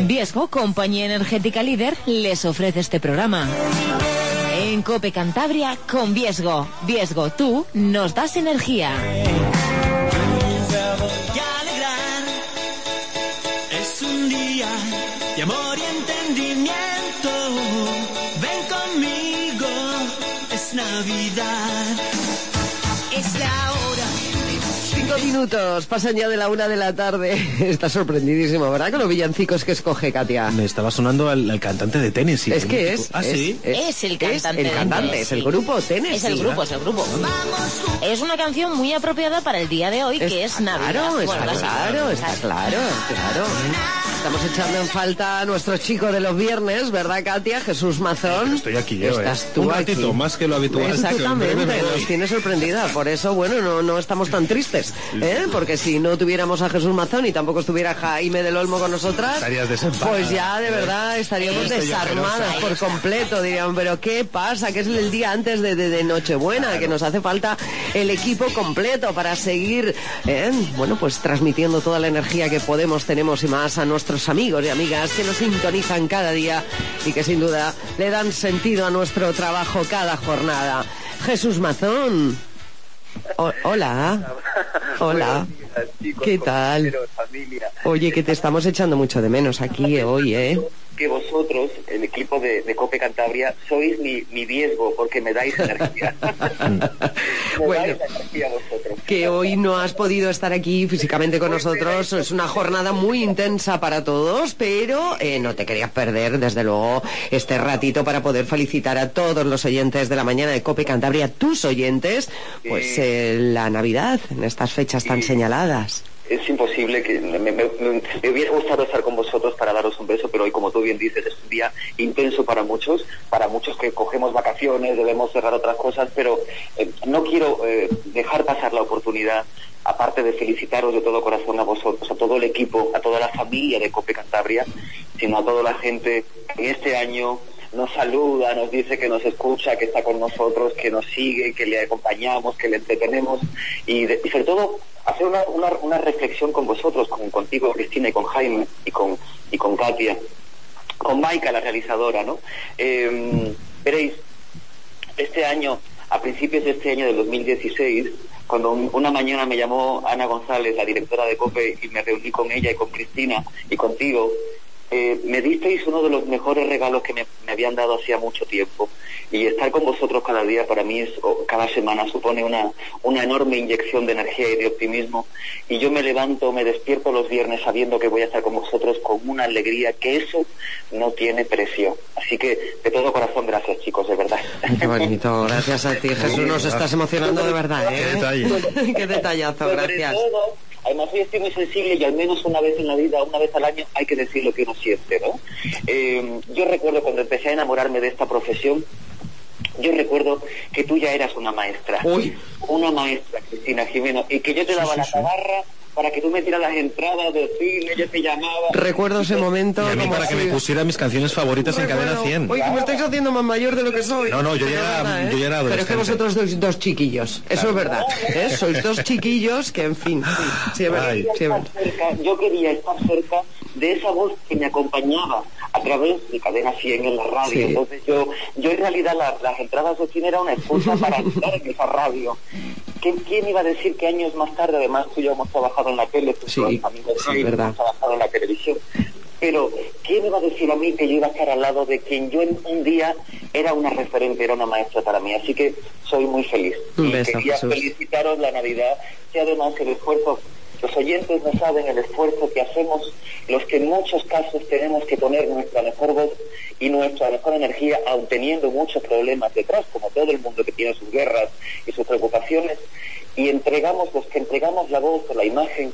Viesgo, compañía energética líder, les ofrece este programa. En COPE Cantabria con Viesgo. Viesgo, tú nos das energía. Es un día de amor y entendimiento. Ven conmigo, es Navidad. Es la hora. 5 minutos, pasan ya de la 1 de la tarde. Está sorprendidísimo, ¿verdad? Con los villancicos que escoge Katia. Me estaba sonando al cantante de Tennessee. Es que es. ¿Ah, sí? Es el cantante. Es el cantante, es el grupo Tennessee. Es el grupo, es el grupo. Es una canción muy apropiada para el día de hoy, que es Navidad. Claro, Bueno, está claro. Estamos echando en falta a nuestro chico de los viernes, ¿verdad, Katia? Jesús Mazón. Estoy aquí yo, Estás tú un aquí. ratito más que lo habitual. Exactamente, nos tiene sorprendida. Por eso, bueno, no estamos tan tristes, ¿eh? Porque si no tuviéramos a Jesús Mazón y tampoco estuviera Jaime del Olmo con nosotras, estarías desemparada. pues ya de verdad estaríamos desarmadas por completo. Dirían, pero ¿qué pasa? Que es el día antes de Nochebuena, claro, que nos hace falta el equipo completo para seguir, bueno, pues transmitiendo toda la energía que podemos, tenemos y más a nuestros amigos y amigas que nos sintonizan cada día y que sin duda le dan sentido a nuestro trabajo cada jornada. Jesús Mazón. Hola. Hola. Chicos, ¿qué tal? Familia. Oye, que te estamos echando mucho de menos aquí hoy, ¿eh? Que vosotros, el equipo de COPE Cantabria, sois mi Viesgo, porque me dais energía. Bueno, dais energía vosotros. que hoy no has podido estar aquí físicamente con nosotros, es una jornada muy intensa para todos, pero no te querías perder, desde luego, este ratito para poder felicitar a todos los oyentes de la mañana de COPE Cantabria, tus oyentes, pues la Navidad, en estas fechas tan señaladas. Es imposible, que me hubiera gustado estar con vosotros para daros un beso, pero hoy, como tú bien dices, es un día intenso para muchos que cogemos vacaciones, debemos cerrar otras cosas, pero no quiero dejar pasar la oportunidad, aparte de felicitaros de todo corazón a vosotros, a todo el equipo, a toda la familia de COPE Cantabria, sino a toda la gente que en este año nos saluda, nos dice que nos escucha, que está con nosotros, que nos sigue, que le acompañamos, que le entretenemos y sobre todo hacer una reflexión con vosotros, contigo, Cristina, y con Jaime y con Katia, con Maika, la realizadora, ¿no? Veréis, este año, a principios de este año del 2016, cuando una mañana me llamó Ana González, la directora de COPE, y me reuní con ella y con Cristina y contigo, me disteis uno de los mejores regalos que me habían dado hacía mucho tiempo, y estar con vosotros cada día para mí cada semana supone una enorme inyección de energía y de optimismo, y yo me despierto los viernes sabiendo que voy a estar con vosotros con una alegría que eso no tiene precio. Así que de todo corazón, gracias, chicos, de verdad. Qué bonito, gracias a ti, Jesús, nos estás emocionando de verdad, ¿eh? Qué detalle. Qué detallazo, gracias. Además, hoy estoy muy sensible y al menos una vez en la vida, una vez al año, hay que decir lo que uno siente, ¿no? Yo recuerdo cuando empecé a enamorarme de esta profesión, yo recuerdo que tú ya eras una maestra. Uy. Una maestra, Cristina Jimeno, y que yo te daba la tabarra para que tú me tiras las entradas del cine, yo te llamaba. Recuerdo ese momento. Y a mí para que me pusiera mis canciones favoritas en Cadena 100. Oye, que me estáis haciendo más mayor de lo que soy. No, yo ya era adolescente. Pero es que vosotros sois dos chiquillos, eso es verdad. Sois dos chiquillos que, en fin, sí, es verdad. Yo quería estar cerca de esa voz que me acompañaba a través de Cadena 100 en la radio. Sí. Entonces yo en realidad las entradas de cine era una excusa para estar en esa radio. ¿Quién iba a decir que años más tarde, además tú y yo hemos trabajado en la tele, verdad, hemos trabajado en la televisión, pero ¿quién iba a decir a mí que yo iba a estar al lado de quien yo en un día era una referente, era una maestra para mí? Así que soy muy feliz. Un beso, quería Jesús. Felicitaros la Navidad, y además el esfuerzo. Los oyentes no saben el esfuerzo que hacemos los que en muchos casos tenemos que poner nuestra mejor voz y nuestra mejor energía, aun teniendo muchos problemas detrás, como todo el mundo que tiene sus guerras y sus preocupaciones, y los que entregamos la voz o la imagen,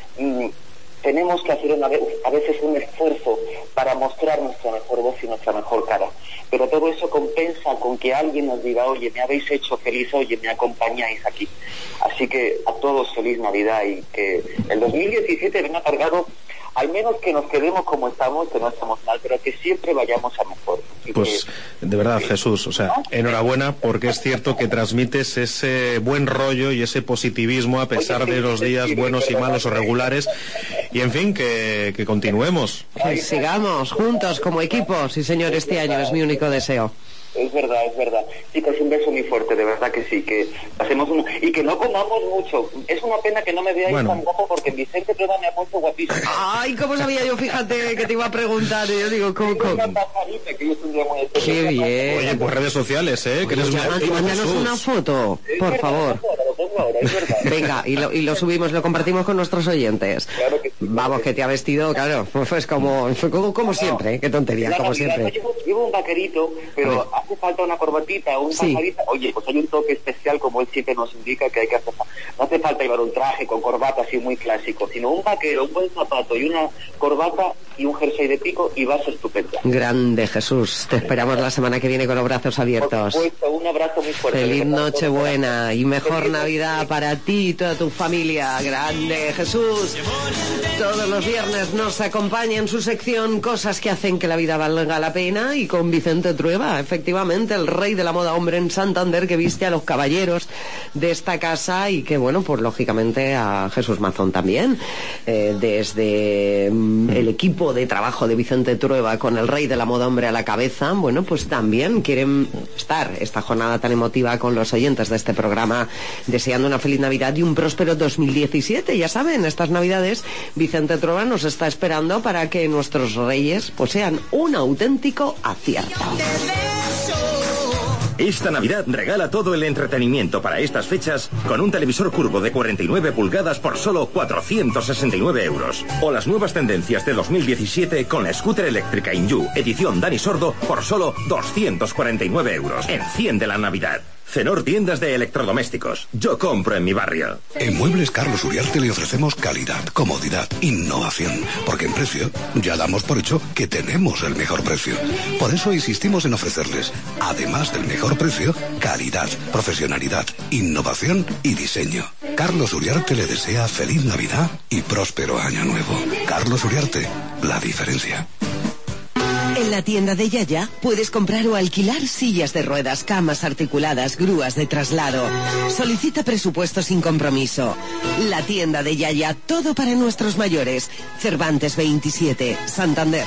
tenemos que hacer a veces un esfuerzo para mostrar nuestra mejor voz y nuestra mejor cara. Pero todo eso compensa con que alguien nos diga, oye, me habéis hecho feliz, oye, me acompañáis aquí. Así que a todos feliz Navidad, y que el 2017 venga cargado, al menos que nos quedemos como estamos, que no estamos mal, pero que siempre vayamos a mejor. Pues de verdad, Jesús, o sea, enhorabuena, porque es cierto que transmites ese buen rollo y ese positivismo a pesar de los días buenos y malos o regulares, y en fin, que continuemos. Que sigamos juntos como equipo, sí señor, este año es mi único deseo. Es verdad. Chicos, un beso muy fuerte, de verdad que sí, que hacemos y que no comamos mucho. Es una pena que no me veáis tan guapo, porque Vicente Trueba me ha puesto guapísimo. Ay, ¿cómo sabía yo? Fíjate que te iba a preguntar, y yo digo, ¿cómo? Qué bien. Oye, pues redes sociales, que eres mándanos una foto, por favor. Venga, y lo subimos, lo compartimos con nuestros oyentes. Claro que sí. Vamos, que te ha vestido, claro, pues como siempre, qué tontería, como siempre. Llevo un vaquerito, pero hace falta una corbatita o un pajarita. Oye, pues hay un toque especial, como él siempre nos indica, que hay que hacer. No hace falta llevar un traje con corbata así muy clásico, sino un vaquero, un buen zapato y una corbata y un jersey de pico, y vas estupenda. Grande, Jesús. Te esperamos la semana que viene con los brazos abiertos. Por supuesto, un abrazo muy fuerte. Feliz Nochebuena y mejor Navidad para ti y toda tu familia. Grande, Jesús. Todos los viernes nos acompaña en su sección Cosas que hacen que la vida valga la pena, y con Vicente Trueba, efectivamente, el rey de la moda hombre en Santander, que viste a los caballeros de esta casa, y que, bueno, pues lógicamente a Jesús Mazón también, desde el equipo de trabajo de Vicente Trueba con el rey de la moda hombre a la cabeza, bueno, pues también quieren estar esta jornada tan emotiva con los oyentes de este programa, deseando una feliz Navidad y un próspero 2017. Ya saben, estas Navidades Vicente Trueba nos está esperando para que nuestros reyes pues sean un auténtico acierto. Esta Navidad regala todo el entretenimiento para estas fechas con un televisor curvo de 49 pulgadas por solo 469 euros. O las nuevas tendencias de 2017 con la scooter eléctrica Inju, edición Dani Sordo, por solo 249 euros. Enciende la Navidad. Cenor Tiendas de Electrodomésticos. Yo compro en mi barrio. En Muebles Carlos Uriarte le ofrecemos calidad, comodidad, innovación. Porque en precio ya damos por hecho que tenemos el mejor precio. Por eso insistimos en ofrecerles, además del mejor precio, calidad, profesionalidad, innovación y diseño. Carlos Uriarte le desea feliz Navidad y próspero año nuevo. Carlos Uriarte, la diferencia. En la tienda de Yaya puedes comprar o alquilar sillas de ruedas, camas articuladas, grúas de traslado. Solicita presupuesto sin compromiso. La tienda de Yaya, todo para nuestros mayores. Cervantes 27, Santander.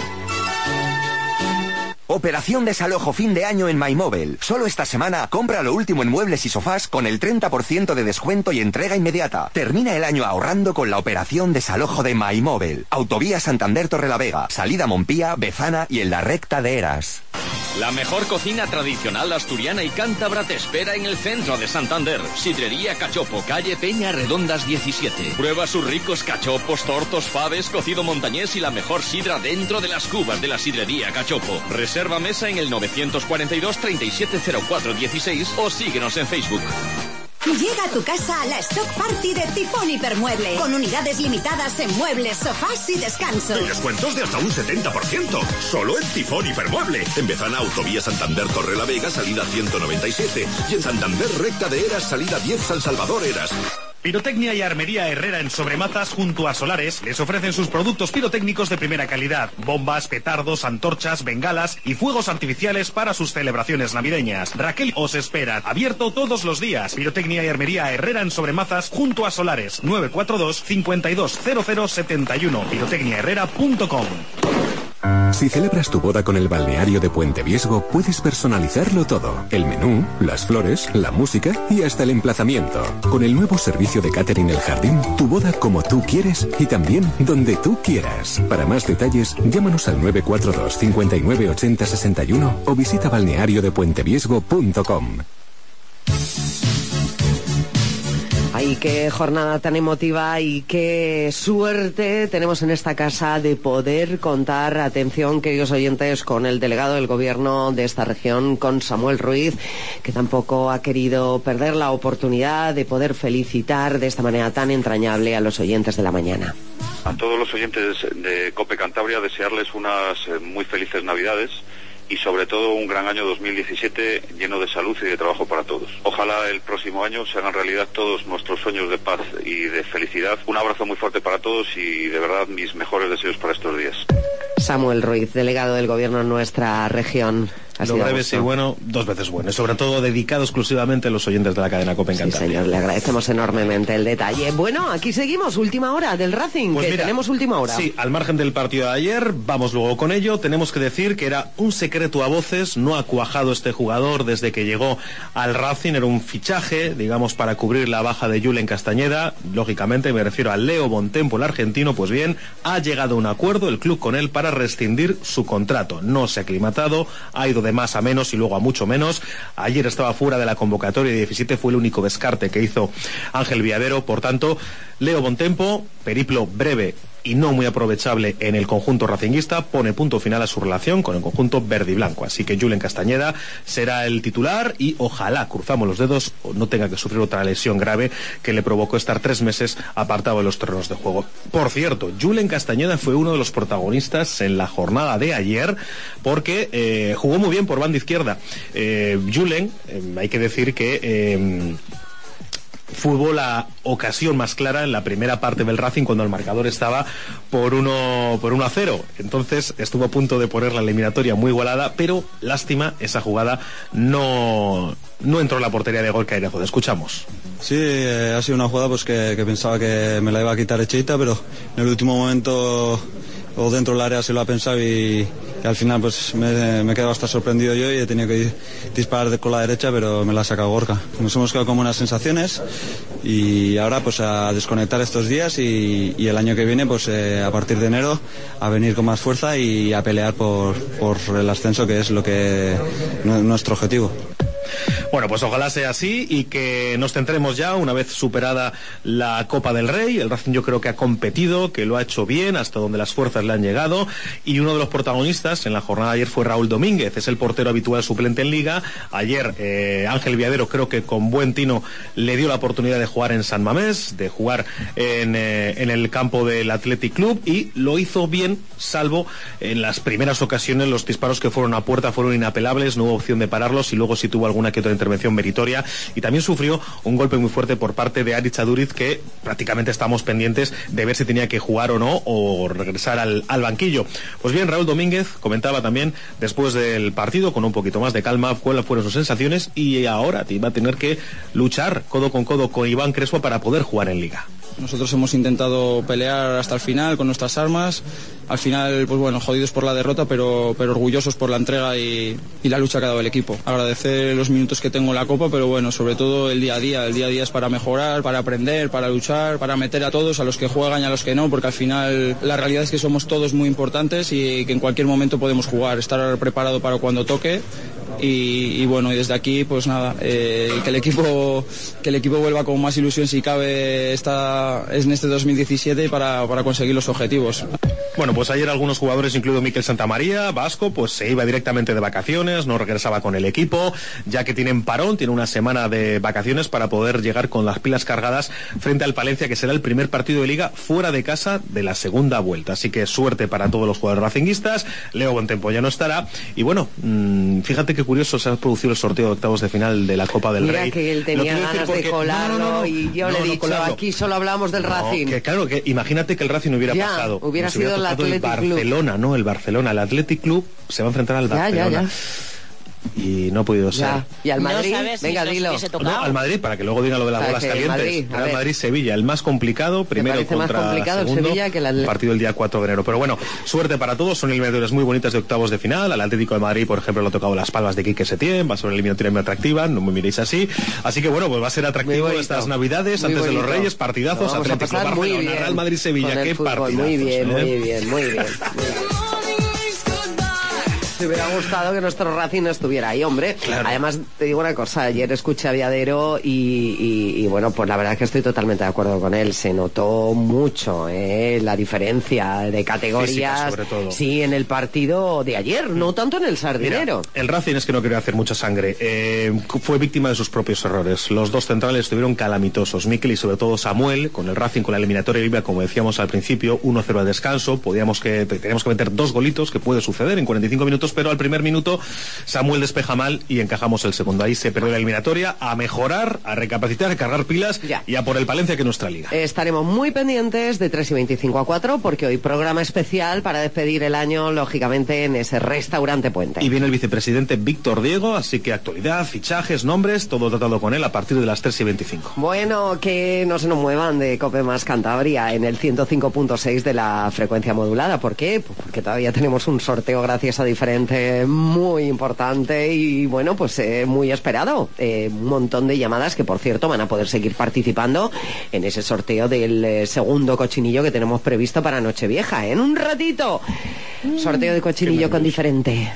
Operación desalojo fin de año en MyMobile. Solo esta semana compra lo último en muebles y sofás con el 30% de descuento y entrega inmediata. Termina el año ahorrando con la operación desalojo de MyMobile. Autovía Santander Torrelavega, salida Montpía, Bezana y en la recta de Eras. La mejor cocina tradicional asturiana y cántabra te espera en el centro de Santander. Sidrería Cachopo, calle Peña Redondas 17. Prueba sus ricos cachopos, tortos, faves, cocido montañés y la mejor sidra dentro de las cubas de la Sidrería Cachopo. Reserva mesa en el 942 3704 16 o síguenos en Facebook. Llega a tu casa la Stock Party de Tifón Hipermueble, con unidades limitadas en muebles, sofás y descanso. Y descuentos de hasta un 70%. Solo en Tifón Hipermueble. En Bezana, Autovía Santander Torrelavega, salida 197. Y en Santander, recta de Eras, salida 10 San Salvador Eras. Pirotecnia y Armería Herrera en Sobremazas junto a Solares les ofrecen sus productos pirotécnicos de primera calidad: bombas, petardos, antorchas, bengalas y fuegos artificiales para sus celebraciones navideñas. Raquel os espera, abierto todos los días. Pirotecnia y Armería Herrera en Sobremazas junto a Solares, 942 520071, pirotecniaherrera.com. Si celebras tu boda con el balneario de Puente Viesgo, puedes personalizarlo todo: el menú, las flores, la música y hasta el emplazamiento. Con el nuevo servicio de catering El Jardín, tu boda como tú quieres y también donde tú quieras. Para más detalles, llámanos al 942 59 80 61 o visita balneariodepuenteviesgo.com. Ay, qué jornada tan emotiva y qué suerte tenemos en esta casa de poder contar, atención, queridos oyentes, con el delegado del gobierno de esta región, con Samuel Ruiz, que tampoco ha querido perder la oportunidad de poder felicitar de esta manera tan entrañable a los oyentes de la mañana. A todos los oyentes de COPE Cantabria, desearles unas muy felices Navidades y sobre todo un gran año 2017 lleno de salud y de trabajo para todos. Ojalá el próximo año se hagan realidad todos nuestros sueños de paz y de felicidad. Un abrazo muy fuerte para todos y de verdad mis mejores deseos para estos días. Samuel Ruiz, delegado del gobierno en nuestra región. Lo breve sí bueno, 2 veces bueno. Y sobre todo dedicado exclusivamente a los oyentes de la cadena COPE en Cantabria. Sí, señor, le agradecemos enormemente el detalle. Bueno, aquí seguimos, última hora del Racing, pues que mira, tenemos última hora. Sí, al margen del partido de ayer, vamos luego con ello. Tenemos que decir que era un secreto a voces, no ha cuajado este jugador desde que llegó al Racing, era un fichaje, digamos, para cubrir la baja de Julen Castañeda. Lógicamente me refiero a Leo Bontempo, el argentino. Pues bien, ha llegado a un acuerdo el club con él para rescindir su contrato. No se ha aclimatado, ha ido de más a menos y luego a mucho menos. Ayer estaba fuera de la convocatoria de 17, fue el único descarte que hizo Ángel Viadero. Por tanto, Leo Bontempo, periplo breve y no muy aprovechable en el conjunto racinguista, pone punto final a su relación con el conjunto verde y blanco. Así que Julen Castañeda será el titular y ojalá, cruzamos los dedos, no tenga que sufrir otra lesión grave que le provocó estar 3 meses apartado de los terrenos de juego. Por cierto, Julen Castañeda fue uno de los protagonistas en la jornada de ayer porque jugó muy bien por banda izquierda. Julen, hay que decir que fue la ocasión más clara en la primera parte del Racing cuando el marcador estaba por 1-0. Entonces estuvo a punto de poner la eliminatoria muy igualada, pero lástima, esa jugada no entró en la portería de Gorka Irejo. Escuchamos. Sí, ha sido una jugada pues que pensaba que me la iba a quitar Echeita, pero en el último momento o dentro del área se lo ha pensado y al final pues me he quedado hasta sorprendido yo y he tenido que disparar con la derecha, pero me la ha sacado Gorka. Nos hemos quedado con buenas sensaciones y ahora pues a desconectar estos días y el año que viene pues a partir de enero a venir con más fuerza y a pelear por el ascenso, que es lo que nuestro objetivo. Bueno, pues ojalá sea así y que nos centremos ya una vez superada la Copa del Rey. El Racing yo creo que ha competido, que lo ha hecho bien hasta donde las fuerzas le han llegado, y uno de los protagonistas en la jornada de ayer fue Raúl Domínguez, es el portero habitual suplente en Liga. Ayer Ángel Viadero creo que con buen tino le dio la oportunidad de jugar en San Mamés, de jugar en el campo del Athletic Club, y lo hizo bien, salvo en las primeras ocasiones los disparos que fueron a puerta fueron inapelables, no hubo opción de pararlos, y luego sí tuvo alguna que otra intervención meritoria, y también sufrió un golpe muy fuerte por parte de Aritz Aduriz, que prácticamente estamos pendientes de ver si tenía que jugar o no, o regresar al banquillo. Pues bien, Raúl Domínguez comentaba también después del partido con un poquito más de calma cuáles fueron sus sensaciones, y ahora va a tener que luchar codo con Iván Crespo para poder jugar en Liga. Nosotros hemos intentado pelear hasta el final con nuestras armas. Al final, pues bueno, jodidos por la derrota, pero orgullosos por la entrega y la lucha que ha dado el equipo. Agradecer los minutos que tengo en la Copa, pero bueno, sobre todo el día a día. El día a día es para mejorar, para aprender, para luchar, para meter a todos, a los que juegan y a los que no, porque al final la realidad es que somos todos muy importantes y que en cualquier momento podemos jugar, estar preparado para cuando toque. Y bueno, y desde aquí pues nada, que el equipo vuelva con más ilusión si cabe en este 2017 para conseguir los objetivos. Bueno, pues ayer algunos jugadores, incluido Mikel Santamaría, vasco, pues se iba directamente de vacaciones, no regresaba con el equipo, ya que tienen parón, tiene una semana de vacaciones para poder llegar con las pilas cargadas frente al Palencia, que será el primer partido de Liga fuera de casa de la segunda vuelta. Así que suerte para todos los jugadores racinguistas. Leo Bontempo ya no estará. Y bueno, fíjate qué curioso se ha producido el sorteo de octavos de final de la Copa del Rey. Mira que él tenía ganas de colarlo y yo le he dicho, aquí solo hablamos del Racing. Que claro, que imagínate que el Racing hubiera pasado. Hubiera sido el Athletic Barcelona, Club. ¿no? El Barcelona, el Athletic Club se va a enfrentar al Barcelona. Ya. Y no ha podido ser. Y al Madrid, no sabes venga, si dilo. No, al Madrid, para que luego digan lo de las bolas calientes. Al Madrid-Sevilla, el más complicado, primero contra más complicado segundo, Sevilla que el partido el día 4 de enero. Pero bueno, suerte para todos, son eliminatorias muy bonitas de octavos de final. Al Atlético de Madrid, por ejemplo, le ha tocado Las Palmas de Quique Setién, va a ser una eliminatoria muy atractiva, no me miréis así. Así que bueno, pues va a ser atractivo estas Navidades, antes de los Reyes, partidazos, Atlético Barcelona, Real Madrid-Sevilla, qué partidazos. Muy bien. Me hubiera gustado que nuestro Racing no estuviera ahí, hombre. Claro. Además, te digo una cosa, ayer escuché a Viadero y bueno, pues la verdad es que estoy totalmente de acuerdo con él. Se notó mucho la diferencia de categorías. Física, sobre todo. Sí, en el partido de ayer, no tanto en el Sardinero. Mira, el Racing es que no quería hacer mucha sangre. Fue víctima de sus propios errores. Los dos centrales estuvieron calamitosos. Mikel y sobre todo Samuel, con el Racing, con la eliminatoria libre, como decíamos al principio, 1-0 al descanso. Teníamos que meter 2 golitos, que puede suceder en 45 minutos. momentos, pero al primer minuto Samuel despeja mal y encajamos el segundo. Ahí se perdió la eliminatoria. A mejorar, a recapacitar, a cargar pilas y a por el Palencia, que es nuestra liga. Estaremos muy pendientes de 3:25 a 4, porque hoy programa especial para despedir el año, lógicamente, en ese restaurante Puente. Y viene el vicepresidente Víctor Diego, así que actualidad, fichajes, nombres, todo tratado con él a partir de las 3:25. Bueno, que no se nos muevan de Cope Más Cantabria en el 105.6 de la frecuencia modulada. ¿Por qué? Porque todavía tenemos un sorteo gracias a Diferente muy importante y, bueno, pues muy esperado. Un montón de llamadas que, por cierto, van a poder seguir participando en ese sorteo del segundo cochinillo que tenemos previsto para Nochevieja. En un ratito, sorteo de cochinillo con Diferente.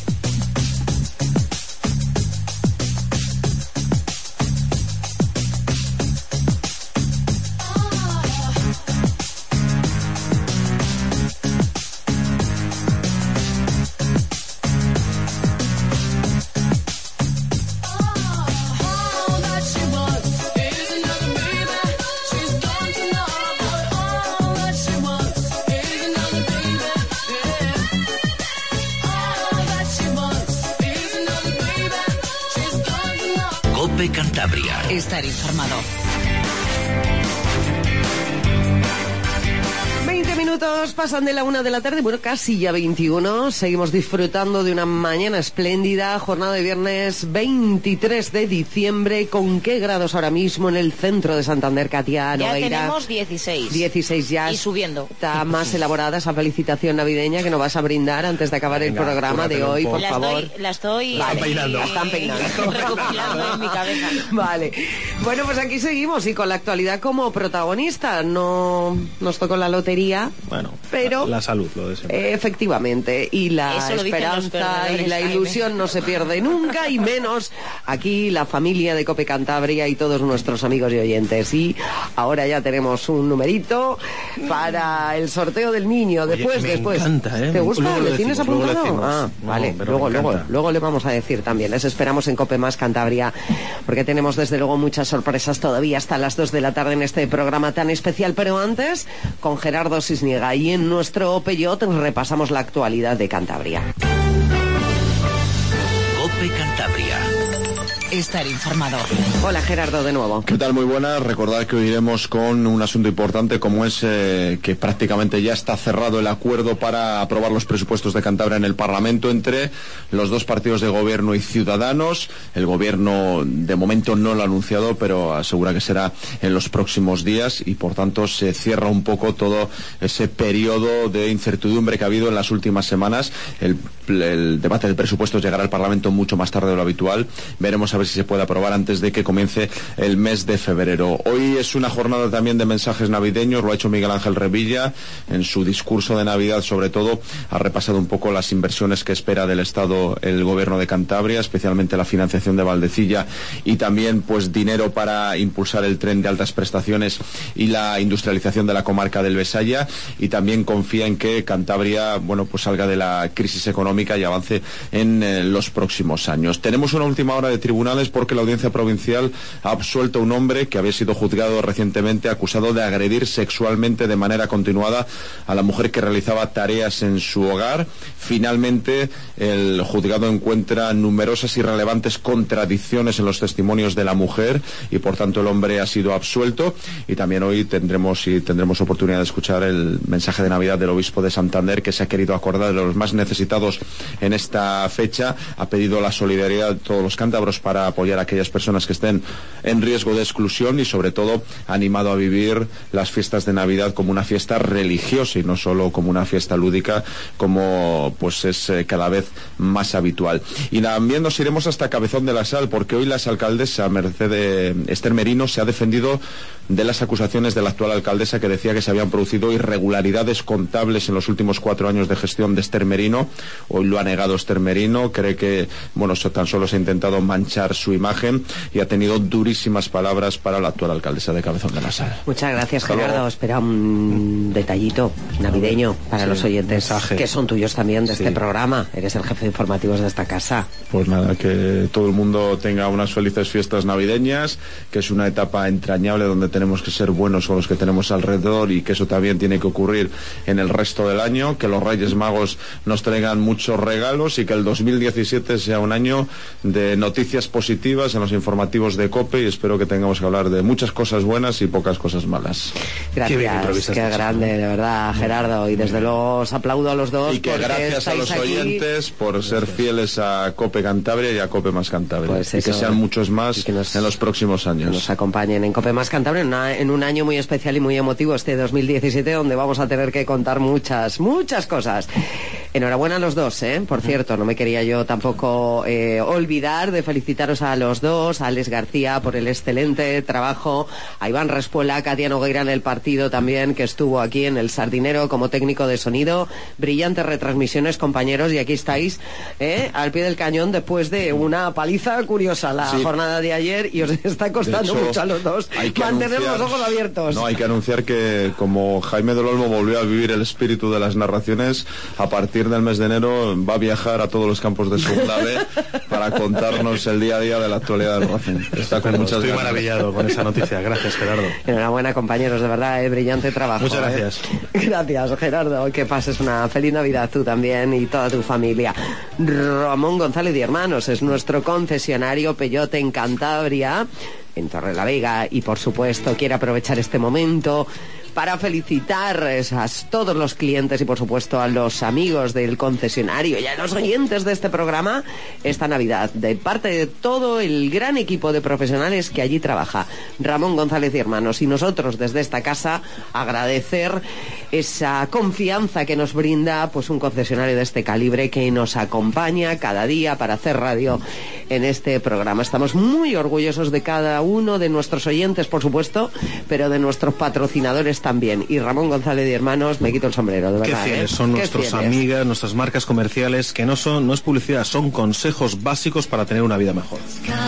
COPE Cantabria. Estar informado. 20 minutos pasan de la 1 de la tarde, bueno, casi ya 21. Seguimos disfrutando de una mañana espléndida, jornada de viernes 23 de diciembre. ¿Con qué grados ahora mismo en el centro de Santander, Katia Nogueira? Ya tenemos 16. 16 ya. Y subiendo. Está más elaborada esa felicitación navideña que nos vas a brindar antes de acabar el programa de hoy, por favor. La estoy vale. peinando. La están peinando. Recopilando en mi cabeza. Vale. Bueno, pues aquí seguimos y con la actualidad como protagonista. No nos tocó la lotería. Bueno, pero la salud, lo de siempre. Efectivamente, y la esperanza y la ilusión no se pierde nunca, y menos aquí la familia de Cope Cantabria y todos nuestros amigos y oyentes. Y ahora ya tenemos un numerito para el sorteo del niño. Después. Me encanta, ¿eh? ¿Te gusta? ¿Le tienes apuntado? Ah, vale, no, luego le vamos a decir también. Les esperamos en Cope Más Cantabria, porque tenemos desde luego muchas sorpresas todavía hasta las 2 de la tarde en este programa tan especial. Pero antes, con Gerardo Sisniega, y en nuestro Peyot repasamos la actualidad de Cantabria. COPE Cantabria. Estar informado. Hola, Gerardo, de nuevo. ¿Qué tal? Muy buenas. Recordad que hoy iremos con un asunto importante, como es que prácticamente ya está cerrado el acuerdo para aprobar los presupuestos de Cantabria en el Parlamento entre los dos partidos de gobierno y Ciudadanos. El gobierno de momento no lo ha anunciado, pero asegura que será en los próximos días, y por tanto se cierra un poco todo ese periodo de incertidumbre que ha habido en las últimas semanas. El debate de presupuestos llegará al Parlamento mucho más tarde de lo habitual. Veremos a ver si se puede aprobar antes de que comience el mes de febrero. Hoy es una jornada también de mensajes navideños. Lo ha hecho Miguel Ángel Revilla en su discurso de Navidad. Sobre todo ha repasado un poco las inversiones que espera del Estado el gobierno de Cantabria, especialmente la financiación de Valdecilla, y también pues dinero para impulsar el tren de altas prestaciones y la industrialización de la comarca del Besaya, y también confía en que Cantabria, bueno, pues salga de la crisis económica y avance en los próximos años. Tenemos una última hora de tribunales porque la Audiencia Provincial ha absuelto a un hombre que había sido juzgado recientemente acusado de agredir sexualmente de manera continuada a la mujer que realizaba tareas en su hogar. Finalmente, el juzgado encuentra numerosas y relevantes contradicciones en los testimonios de la mujer y por tanto el hombre ha sido absuelto. Y también hoy tendremos oportunidad de escuchar el mensaje de Navidad del obispo de Santander, que se ha querido acordar de los más necesitados en esta fecha. Ha pedido la solidaridad de todos los cántabros para apoyar a aquellas personas que estén en riesgo de exclusión, y sobre todo ha animado a vivir las fiestas de Navidad como una fiesta religiosa y no solo como una fiesta lúdica, como pues es cada vez más habitual. Y también nos iremos hasta Cabezón de la Sal, porque hoy la exalcaldesa Esther Merino se ha defendido de las acusaciones de la actual alcaldesa, que decía que se habían producido irregularidades contables en los últimos 4 años de gestión de Esther Merino. Hoy lo ha negado Esther Merino, cree que tan solo se ha intentado manchar su imagen, y ha tenido durísimas palabras para la actual alcaldesa de Cabezón de la Sal. Muchas gracias, Gerardo. Espera un detallito navideño para los oyentes, que son tuyos también de este programa. Eres el jefe de informativos de esta casa. Pues nada, que todo el mundo tenga unas felices fiestas navideñas, que es una etapa entrañable donde tenemos que ser buenos con los que tenemos alrededor y que eso también tiene que ocurrir en el resto del año, que los Reyes Magos nos traigan muchos regalos y que el 2017 sea un año de noticias positivas en los informativos de COPE, y espero que tengamos que hablar de muchas cosas buenas y pocas cosas malas. Gracias, qué grande, de verdad, Gerardo, y desde luego os aplaudo a los dos. Y que gracias a los oyentes por ser fieles a COPE Cantabria y a COPE Más Cantabria, pues y que sean muchos más en los próximos años. Nos acompañen en COPE Más Cantabria en un año muy especial y muy emotivo, este 2017, donde vamos a tener que contar muchas cosas. Enhorabuena a los dos, por cierto, no me quería yo tampoco olvidar de felicitaros a los dos, a Alex García por el excelente trabajo, a Iván Respuela, Katia Nogueira en el partido también, que estuvo aquí en el Sardinero como técnico de sonido. Brillantes retransmisiones, compañeros, y aquí estáis al pie del cañón después de una paliza curiosa la jornada de ayer, y os está costando mucho a los dos mantener los ojos abiertos. No, hay que anunciar que como Jaime del Olmo volvió a vivir el espíritu de las narraciones, a partir del mes de enero va a viajar a todos los campos de Segunda B para contarnos el día a día de la actualidad del Racing. Estoy maravillado con esa noticia. Gracias, Gerardo. Enhorabuena, compañeros, de verdad, brillante trabajo. Muchas gracias. Gracias, Gerardo. Que pases una feliz Navidad tú también y toda tu familia. Ramón González y Hermanos es nuestro concesionario Peugeot en Cantabria, en Torrelavega, y por supuesto quiere aprovechar este momento para felicitar a todos los clientes y por supuesto a los amigos del concesionario y a los oyentes de este programa esta Navidad, de parte de todo el gran equipo de profesionales que allí trabaja. Ramón González y Hermanos, y nosotros desde esta casa agradecer esa confianza que nos brinda pues un concesionario de este calibre que nos acompaña cada día para hacer radio en este programa. Estamos muy orgullosos de cada uno de nuestros oyentes, por supuesto, pero de nuestros patrocinadores también. Y Ramón González y Hermanos, me quito el sombrero, de verdad. Qué fieles son nuestras amigas, nuestras marcas comerciales, que no es publicidad, son consejos básicos para tener una vida mejor.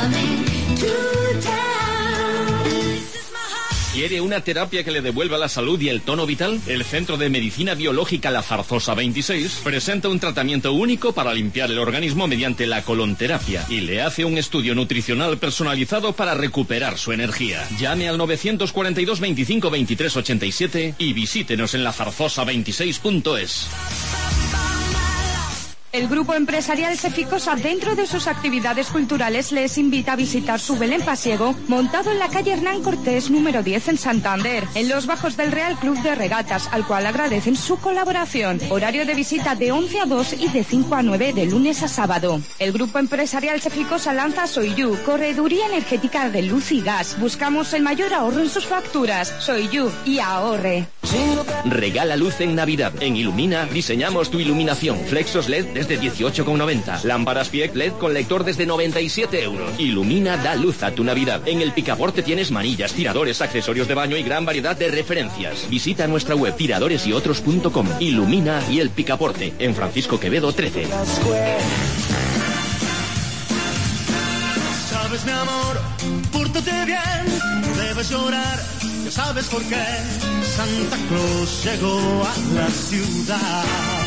¿Quiere una terapia que le devuelva la salud y el tono vital? El Centro de Medicina Biológica La Zarzosa 26 presenta un tratamiento único para limpiar el organismo mediante la colonterapia y le hace un estudio nutricional personalizado para recuperar su energía. Llame al 942 25 23 87 y visítenos en lazarzosa26.es. El grupo empresarial Ceficosa, dentro de sus actividades culturales, les invita a visitar su Belén pasiego, montado en la calle Hernán Cortés, número 10, en Santander, en los bajos del Real Club de Regatas, al cual agradecen su colaboración. Horario de visita de 11 a 2 y de 5 a 9 de lunes a sábado. El grupo empresarial Ceficosa lanza Soiyu, correduría energética de luz y gas. Buscamos el mayor ahorro en sus facturas. Soiyu, y ahorre. Regala luz en Navidad. En Ilumina diseñamos tu iluminación. Flexos LED desde 18,90. Lámparas Fiec LED con lector desde 97 euros. Ilumina da luz a tu Navidad. En el Picaporte tienes manillas, tiradores, accesorios de baño y gran variedad de referencias. Visita nuestra web tiradoresyotros.com. Ilumina y el Picaporte. En Francisco Quevedo 13. Sabes, mi amor, pórtate bien, debes llorar, ya sabes por qué. Santa Claus llegó a la ciudad.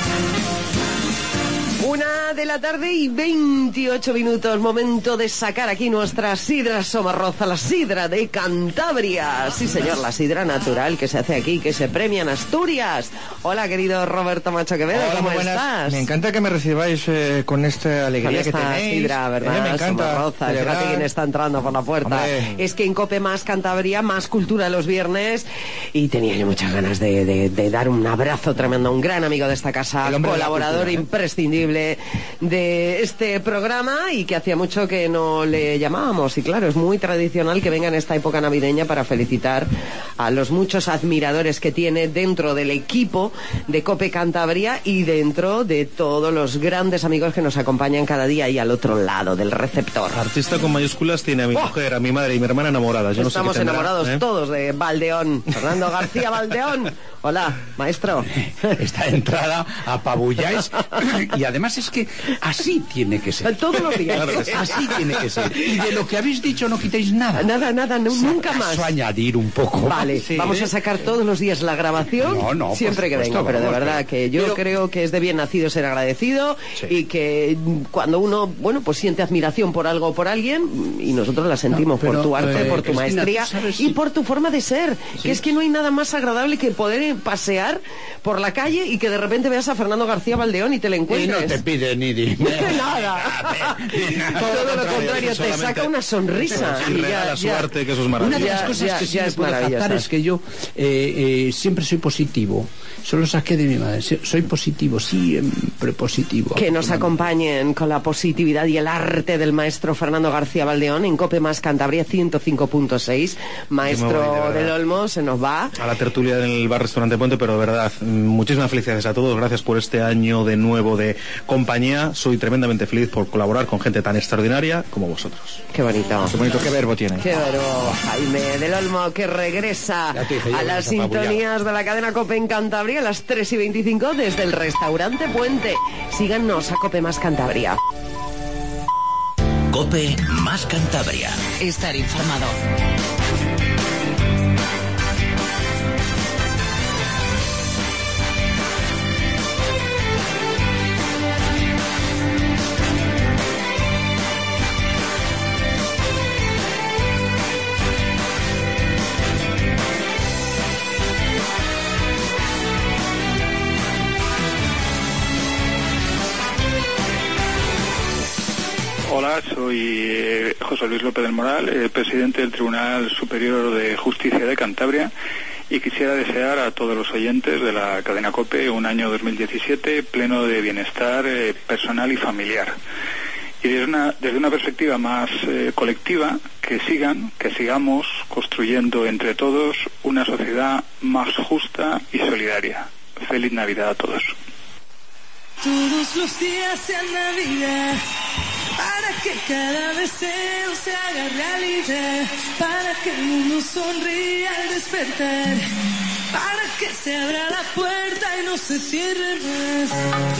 1:28 p.m, momento de sacar aquí nuestra sidra Somarroza, la sidra de Cantabria. Sí, señor, la sidra natural que se hace aquí, que se premia en Asturias. Hola, querido Roberto Macho Quevedo, ¿cómo estás? Me encanta que me recibáis con esta alegría que tenéis. Sidra, ¿verdad? Me encanta. Somarroza, fíjate quién está entrando por la puerta. Hombre. Es que en COPE Más Cantabria, más cultura los viernes, y tenía yo muchas ganas de dar un abrazo tremendo a un gran amigo de esta casa, colaborador imprescindible de este programa, y que hacía mucho que no le llamábamos, y claro, es muy tradicional que venga en esta época navideña para felicitar a los muchos admiradores que tiene dentro del equipo de COPE Cantabria y dentro de todos los grandes amigos que nos acompañan cada día y al otro lado del receptor. Artista con mayúsculas tiene a mi mujer, a mi madre y mi hermana enamoradas. Yo Estamos no sé qué tendrá, enamorados todos de Valdeón, Fernando García Valdeón. Hola, maestro. Esta entrada apabulláis y además además es que así tiene que ser. Todos los días. Así tiene que ser. Y de lo que habéis dicho no quitéis nada. Nada, nunca más. Añadir un poco. Vale, sí. Vamos a sacar todos los días la grabación, siempre que venga, pero de verdad que yo creo que es de bien nacido ser agradecido y que cuando uno, bueno, pues siente admiración por algo o por alguien, y nosotros la sentimos por tu arte, por tu maestría y por tu forma de ser, que es que no hay nada más agradable que poder pasear por la calle y que de repente veas a Fernando García Valdeón y te le encuentres. Y no te pide ni dinero. Nada. Todo lo contrario, te saca una sonrisa. Y regala su arte, que eso es maravilloso. Una de las cosas que sí me puedo jactar es que yo siempre soy positivo. Eso lo saqué de mi madre. Soy positivo, siempre positivo. Que nos acompañen con la positividad y el arte del maestro Fernando García Valdeón en Cope Más Cantabria 105.6. Maestro del Olmo, se nos va. A la tertulia del bar-restaurante Puente, pero de verdad, muchísimas felicidades a todos. Gracias por este año de nuevo de compañía. Soy tremendamente feliz por colaborar con gente tan extraordinaria como vosotros. Qué bonito. Qué bonito, qué verbo tiene. Qué verbo. Jaime del Olmo, que regresa a las sintonías de la cadena Cope en Cantabria a las 3:25 desde el restaurante Puente. Síganos a Cope Más Cantabria. Cope Más Cantabria. Estar informado. Hola, soy José Luis López del Moral, presidente del Tribunal Superior de Justicia de Cantabria, y quisiera desear a todos los oyentes de la cadena COPE un año 2017 pleno de bienestar personal y familiar. Y desde una perspectiva más colectiva, que sigamos construyendo entre todos una sociedad más justa y solidaria. Feliz Navidad a todos. Todos los días en Navidad, para que cada deseo se haga realidad, para que el mundo sonría al despertar, para que se abra la puerta y no se cierre más.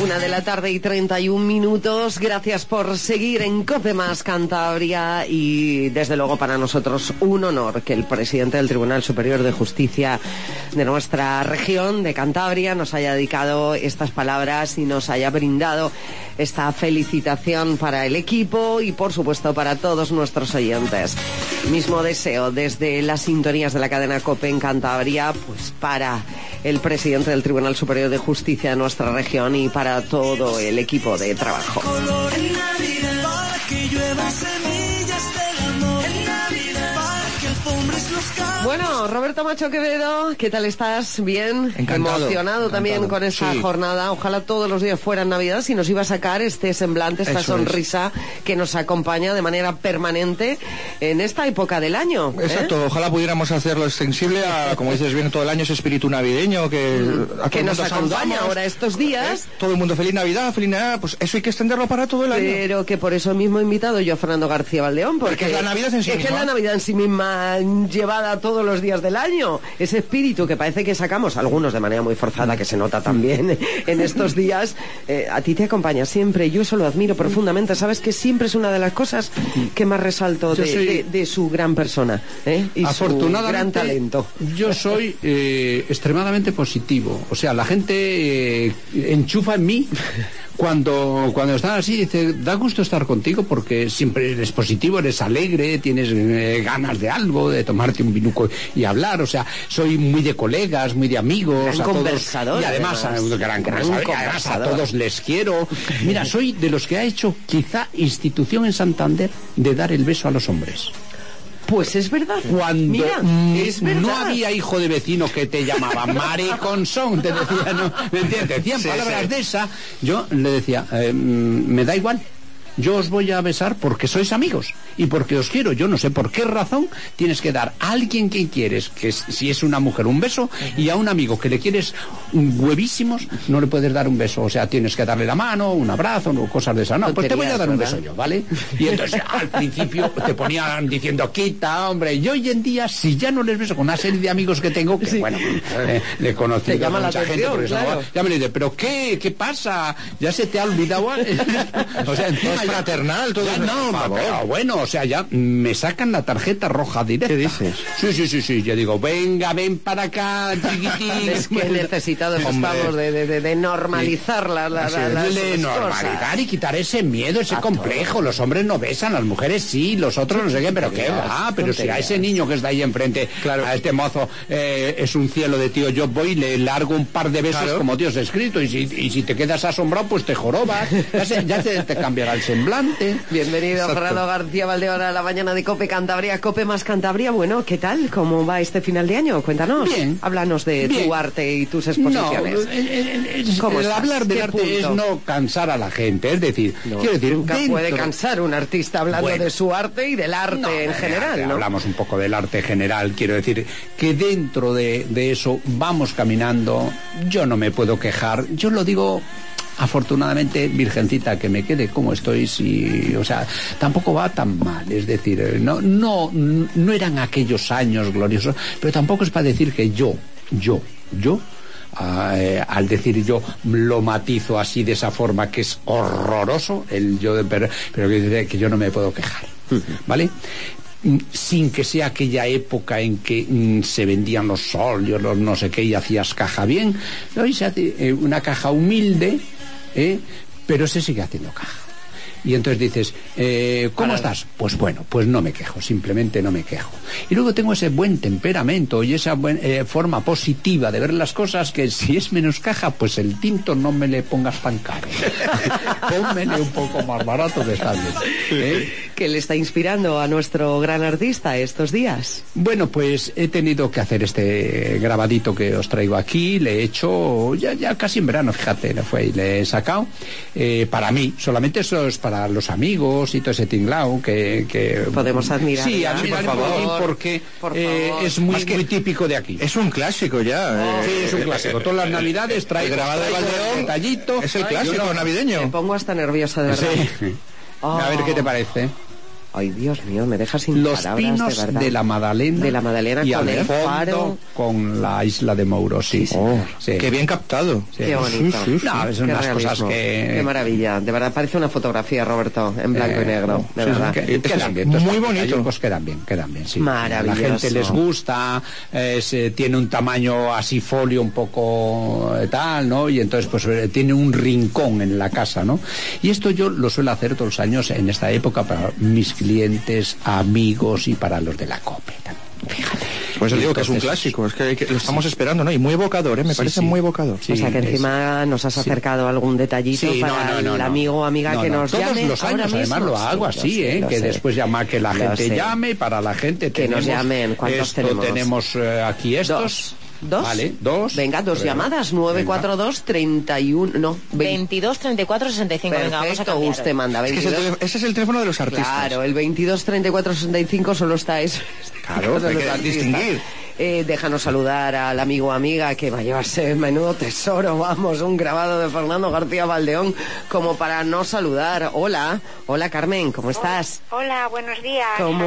1:31 p.m. Gracias por seguir en Cope Más Cantabria y desde luego para nosotros un honor que el presidente del Tribunal Superior de Justicia de nuestra región de Cantabria nos haya dedicado estas palabras y nos haya brindado esta felicitación para el equipo y por supuesto para todos nuestros oyentes. Mismo deseo desde las sintonías de la cadena COPE en Cantabria, pues para el presidente del Tribunal Superior de Justicia de nuestra región y para todo el equipo de trabajo. Color en Navidad, para que llueva semillas del amor. En Navidad, para que alfombres los campos. Bueno, Roberto Macho Quevedo, ¿qué tal estás? ¿Bien? Encantado. Emocionado también con esta jornada. Ojalá todos los días fueran Navidad, si nos iba a sacar este semblante, esta sonrisa que nos acompaña de manera permanente en esta época del año. Exacto, ojalá pudiéramos hacerlo extensible a, como dices bien, todo el año ese espíritu navideño que nos acompaña ahora estos días. Todo el mundo, feliz Navidad, pues eso hay que extenderlo para todo el año. Pero que por eso mismo he invitado yo a Fernando García Valdeón, porque es la Navidad en sí misma. Es que la Navidad en sí misma llevada todos los días del año, ese espíritu que parece que sacamos algunos de manera muy forzada, que se nota también en estos días, a ti te acompaña siempre. Yo eso lo admiro profundamente. Sabes que siempre es una de las cosas que más resalto de su gran persona, y su gran talento. Yo soy extremadamente positivo. O sea, la gente enchufa en mí cuando están así, dice, da gusto estar contigo porque siempre eres positivo, eres alegre, tienes ganas de algo, de tomarte un vinuco y hablar. O sea, soy muy de colegas, muy de amigos, gran conversador, y además gran conversador, y además a todos les quiero. Mira, soy de los que ha hecho quizá institución en Santander de dar el beso a los hombres. Pues es verdad. Cuando no había hijo de vecino que te llamaba mariconzón, te decía, no, ¿me entiendes? Decían palabras de esa, yo le decía, me da igual. yo os voy a besar porque sois amigos y porque os quiero. Yo no sé por qué razón tienes que dar a alguien que quieres, si es una mujer, un beso, y a un amigo que le quieres huevísimos, no le puedes dar un beso. O sea, tienes que darle la mano, un abrazo, cosas de esas. No, pues te voy a dar un beso yo, ¿vale? Y entonces al principio te ponían diciendo, quita, hombre. Y hoy en día, si ya no les beso con una serie de amigos que tengo, que bueno, le conocí a mucha gente, porque claro. Ya me le dice, pero ¿qué pasa? ¿Ya se te ha olvidado? O sea, encima es fraternal todo. Pero bueno, o sea, ya me sacan la tarjeta roja directa. ¿Qué dices? Sí. Yo digo, venga, ven para acá, chiquitín. Es que necesitamos de normalizar de normalizar y quitar ese miedo, ese complejo. Los hombres no besan, las mujeres sí, los otros no sé qué, pero qué va. Pero si a ese niño que está ahí enfrente, claro, a este mozo, es un cielo de tío, yo voy y le largo un par de besos, claro, como Dios ha escrito, y si te quedas asombrado, pues te jorobas, ya te cambiará el semblante. Bienvenido, Fernando García Valdeón, a la mañana de COPE Cantabria, COPE más Cantabria. Bueno, ¿qué tal? ¿Cómo va este final de año? Cuéntanos. Bien. Háblanos de tu arte y tus exposiciones. El hablar del arte es no cansar a la gente, es decir, quiero decir, nunca puede cansar un artista hablando de su arte y del arte en general, ¿no? Hablamos un poco del arte general, quiero decir que dentro de eso vamos caminando. Yo no me puedo quejar, yo lo digo afortunadamente, virgencita, que me quede como estoy, o sea, tampoco va tan mal, es decir, no eran aquellos años gloriosos, pero tampoco es para decir que yo al decir yo lo matizo así de esa forma que es horroroso pero que yo no me puedo quejar, ¿vale? Sin que sea aquella época en que se vendían los óleos, los no sé qué, y hacías caja bien. Hoy se hace una caja humilde, pero se sigue haciendo caja. Y entonces dices, ¿cómo estás? Pues bueno, pues no me quejo, simplemente no me quejo. Y luego tengo ese buen temperamento y esa forma positiva de ver las cosas, que si es menos caja, pues el tinto no me le pongas tan caro. Pónmele un poco más barato, que está bien. ¿Qué le está inspirando a nuestro gran artista estos días? Bueno, pues he tenido que hacer este grabadito que os traigo aquí. Le he hecho ya casi en verano, fíjate, le he sacado. Para mí, solamente eso es para los amigos y todo ese tinglao que podemos admirar. Sí, admirar por favor, porque es muy típico de aquí. Es un clásico ya. Sí, es un clásico. Todas las navidades trae grabado de Valdeón, detallito. Es el clásico navideño. Me pongo hasta nerviosa, de verdad. Sí. A ver qué te parece. Ay, Dios mío, me dejas sin los palabras, pinos de verdad. De la Madalena y con el fondo faro, con la isla de Mouro, sí. Qué bien captado. Sí. Qué bonito. Sí. No, son unas cosas que... Qué maravilla, de verdad, parece una fotografía, Roberto, en blanco y negro, de verdad. Quedan bien. Muy bonito. Pues quedan bien, sí. Maravilloso. La gente les gusta, tiene un tamaño así folio un poco tal, ¿no? Y entonces pues tiene un rincón en la casa, ¿no? Y esto yo lo suelo hacer todos los años en esta época para mis clientes, amigos y para los de la COPE también. Fíjate. Pues os digo que es un clásico, es que lo estamos esperando, ¿no? Y muy evocador, me parece muy evocador. O sea que encima nos has acercado algún detallito para el amigo o amiga que nos llame. Todos los años, además lo hago así, que después llama, que la gente llame, para la gente que nos llamen. ¿Cuántos tenemos? Tenemos aquí estos. ¿Dos? Vale, dos. Venga, dos llamadas. 942 31 no 22 34 65. Perfecto, venga, vamos a cambiar. Usted manda 22. Ese es el teléfono de los artistas. Claro, el 22 34 65 solo está eso. Claro, hay que distinguir. Déjanos saludar al amigo o amiga que va a llevarse menudo tesoro, vamos, un grabado de Fernando García Valdeón, como para no saludar. Hola Carmen, ¿cómo estás? Hola, buenos días.